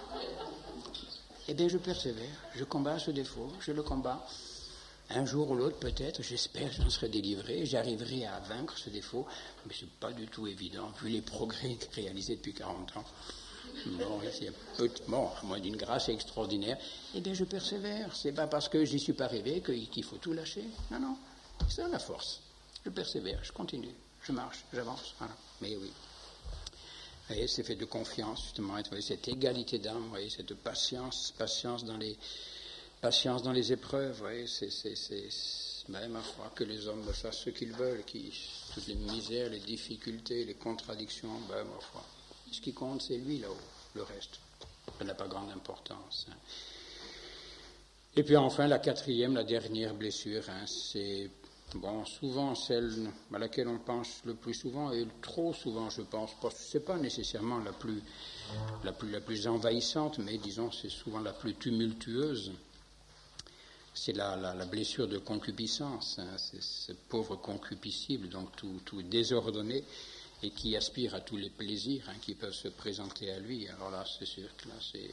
Eh bien, je persévère, je combats ce défaut, je le combats. Un jour ou l'autre, peut-être, j'espère que j'en serai délivré, j'arriverai à vaincre ce défaut, mais ce n'est pas du tout évident, vu les progrès réalisés depuis quarante ans. Bon, c'est peu, bon, à moins d'une grâce extraordinaire, eh bien je persévère. C'est pas parce que j'y suis pas arrivé qu'il faut tout lâcher. Non, non, c'est ça la force. Je persévère, je continue, je marche, j'avance. Voilà. Mais oui. Vous voyez, c'est fait de confiance, justement, vous voyez, cette égalité d'âme, vous voyez, cette patience, patience dans les, patience dans les épreuves, vous voyez, c'est, c'est, c'est, ben, ma foi, que les hommes fassent ce qu'ils veulent, qui, toutes les misères, les difficultés, les contradictions, ben, ma foi. Ce qui compte, c'est lui là-haut, le reste. Ça n'a pas grande importance. Hein. Et puis enfin, la quatrième, la dernière blessure, hein, c'est bon, souvent celle à laquelle on pense le plus souvent, et trop souvent, je pense, parce que ce n'est pas nécessairement la plus, la, plus, la plus envahissante, mais disons, c'est souvent la plus tumultueuse. C'est la, la, la blessure de concupiscence, hein, c'est ce pauvre concupiscible, donc tout, tout désordonné, et qui aspire à tous les plaisirs hein, qui peuvent se présenter à lui. Alors là, c'est sûr que là, c'est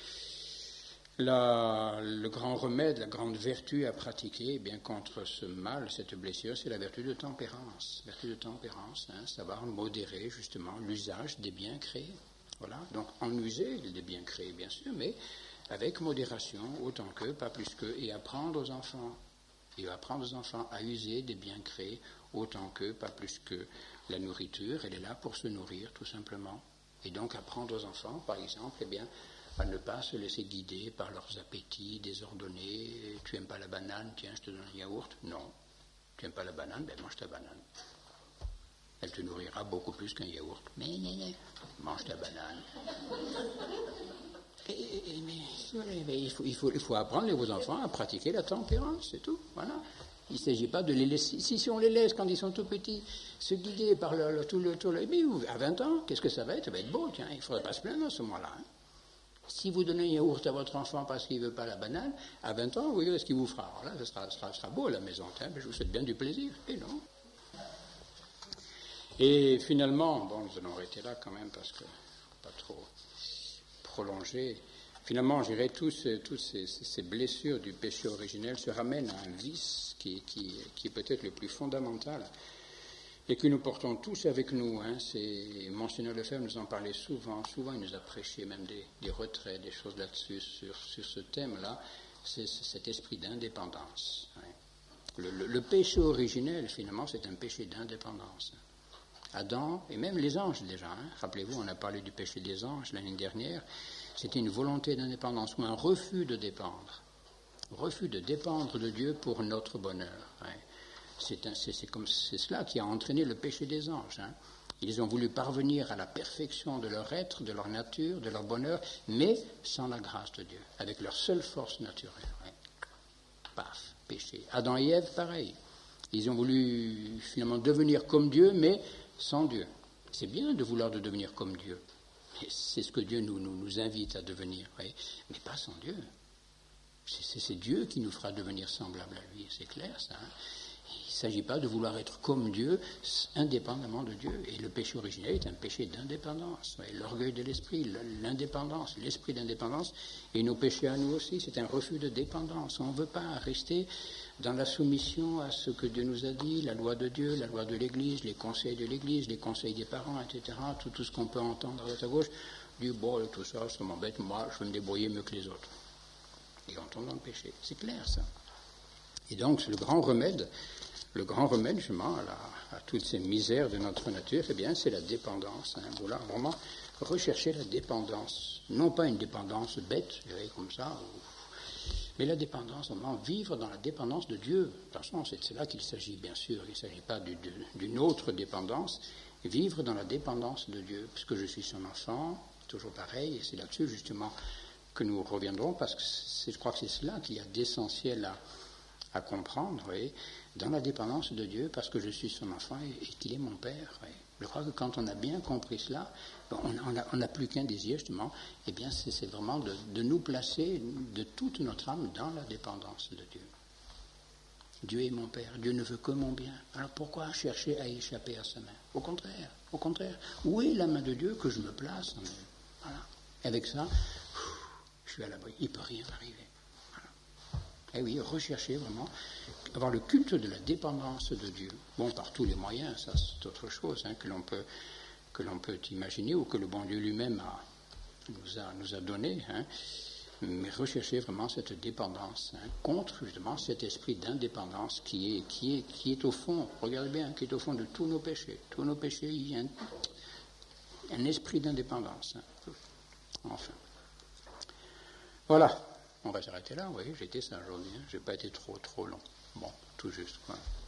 la, le grand remède, la grande vertu à pratiquer eh bien contre ce mal, cette blessure, c'est la vertu de tempérance. Vertu de tempérance, hein, savoir modérer justement l'usage des biens créés. Voilà, donc en user des biens créés, bien sûr, mais avec modération, autant que, pas plus que, et apprendre aux enfants, et apprendre aux enfants à user des biens créés, autant que, pas plus que. La nourriture, elle est là pour se nourrir, tout simplement. Et donc apprendre aux enfants, par exemple, eh bien, à ne pas se laisser guider par leurs appétits désordonnés. Tu n'aimes pas la banane, tiens, je te donne un yaourt. Non. Tu n'aimes pas la banane, ben mange ta banane. Elle te nourrira beaucoup plus qu'un yaourt. Mais, mais, mais mange ta banane. Et, et, mais, mais il, faut, il, faut, il faut apprendre vos enfants à pratiquer la tempérance, c'est tout. Voilà. Il ne s'agit pas de les laisser, si, si on les laisse quand ils sont tout petits, se guider par le, le, tout le, tout le, mais à vingt ans, qu'est-ce que ça va être? Ça va être beau, tiens, il ne faudrait pas se plaindre à ce moment-là. Hein. Si vous donnez un yaourt à votre enfant parce qu'il ne veut pas la banane, à vingt ans, vous voyez ce qu'il vous fera. Alors là, ça sera, sera, sera beau à la maison, hein, je vous souhaite bien du plaisir, et non. Et finalement, bon, nous allons arrêter là quand même parce que pas trop prolonger. Finalement, je dirais, tous, tous ces, ces blessures du péché originel se ramènent à un vice qui, qui, qui est peut-être le plus fondamental et que nous portons tous avec nous. Hein. C'est, Monseigneur Lefebvre nous en parlait souvent, souvent il nous a prêché même des, des retraits, des choses là-dessus, sur, sur ce thème-là. c'est cet esprit d'indépendance. Hein. Le, le, le péché originel, finalement, c'est un péché d'indépendance. Adam, et même les anges déjà, hein. Rappelez-vous, on a parlé du péché des anges l'année dernière, c'était une volonté d'indépendance ou un refus de dépendre. Refus de dépendre de Dieu pour notre bonheur. Hein. C'est, un, c'est, c'est, comme, c'est cela qui a entraîné le péché des anges. Hein. Ils ont voulu parvenir à la perfection de leur être, de leur nature, de leur bonheur, mais sans la grâce de Dieu, avec leur seule force naturelle. Hein. Paf, péché. Adam et Ève, pareil. Ils ont voulu finalement devenir comme Dieu, mais sans Dieu. C'est bien de vouloir de devenir comme Dieu. Et c'est ce que Dieu nous, nous, nous invite à devenir, oui. Mais pas sans Dieu. C'est, c'est, c'est Dieu qui nous fera devenir semblable à lui, c'est clair ça. Hein. Il ne s'agit pas de vouloir être comme Dieu, indépendamment de Dieu. Et le péché originel est un péché d'indépendance. Oui. L'orgueil de l'esprit, l'indépendance, l'esprit d'indépendance, et nos péchés à nous aussi, c'est un refus de dépendance. On ne veut pas rester dans la soumission à ce que Dieu nous a dit, la loi de Dieu, la loi de l'Église, les conseils de l'Église, les conseils des parents, et cetera, tout, tout ce qu'on peut entendre à droite à gauche, du bon, tout ça, ça m'embête, moi, je vais me débrouiller mieux que les autres. Et on tombe dans le péché. C'est clair, ça. Et donc, c'est le grand remède, le grand remède, justement, à, la, à toutes ces misères de notre nature, eh bien, c'est la dépendance. Hein. Voilà, vraiment, rechercher la dépendance. Non pas une dépendance bête, je dirais, comme ça, ou mais la dépendance, vraiment, vivre dans la dépendance de Dieu. Attention, c'est de là qu'il s'agit, bien sûr. Il ne s'agit pas du, de, d'une autre dépendance. Vivre dans la dépendance de Dieu, puisque je suis son enfant, toujours pareil, et c'est là-dessus, justement, que nous reviendrons, parce que c'est, je crois que c'est cela qu'il y a d'essentiel à, à comprendre, oui, dans la dépendance de Dieu, parce que je suis son enfant et, et qu'il est mon Père. Oui. Je crois que quand on a bien compris cela, on n'a plus qu'un désir, justement, eh bien, c'est, c'est vraiment de, de nous placer de toute notre âme dans la dépendance de Dieu. Dieu est mon Père, Dieu ne veut que mon bien. Alors pourquoi chercher à échapper à sa main? Au contraire, au contraire. Où est la main de Dieu que je me place en elle? Voilà. Et avec ça, je suis à l'abri, il ne peut rien arriver. Voilà. Et oui, rechercher vraiment, avoir le culte de la dépendance de Dieu. Bon, par tous les moyens, ça c'est autre chose, hein, que l'on peut... que l'on peut imaginer ou que le bon Dieu lui-même a, nous, a, nous a donné, hein, mais rechercher vraiment cette dépendance, hein, contre justement cet esprit d'indépendance qui est, qui, est, qui est au fond, regardez bien, qui est au fond de tous nos péchés. Tous nos péchés, il y a un, un esprit d'indépendance. Hein. Enfin. Voilà, on va s'arrêter là, oui, j'ai été ça aujourd'hui, hein. Je n'ai pas été trop, trop long. Bon, tout juste, quoi.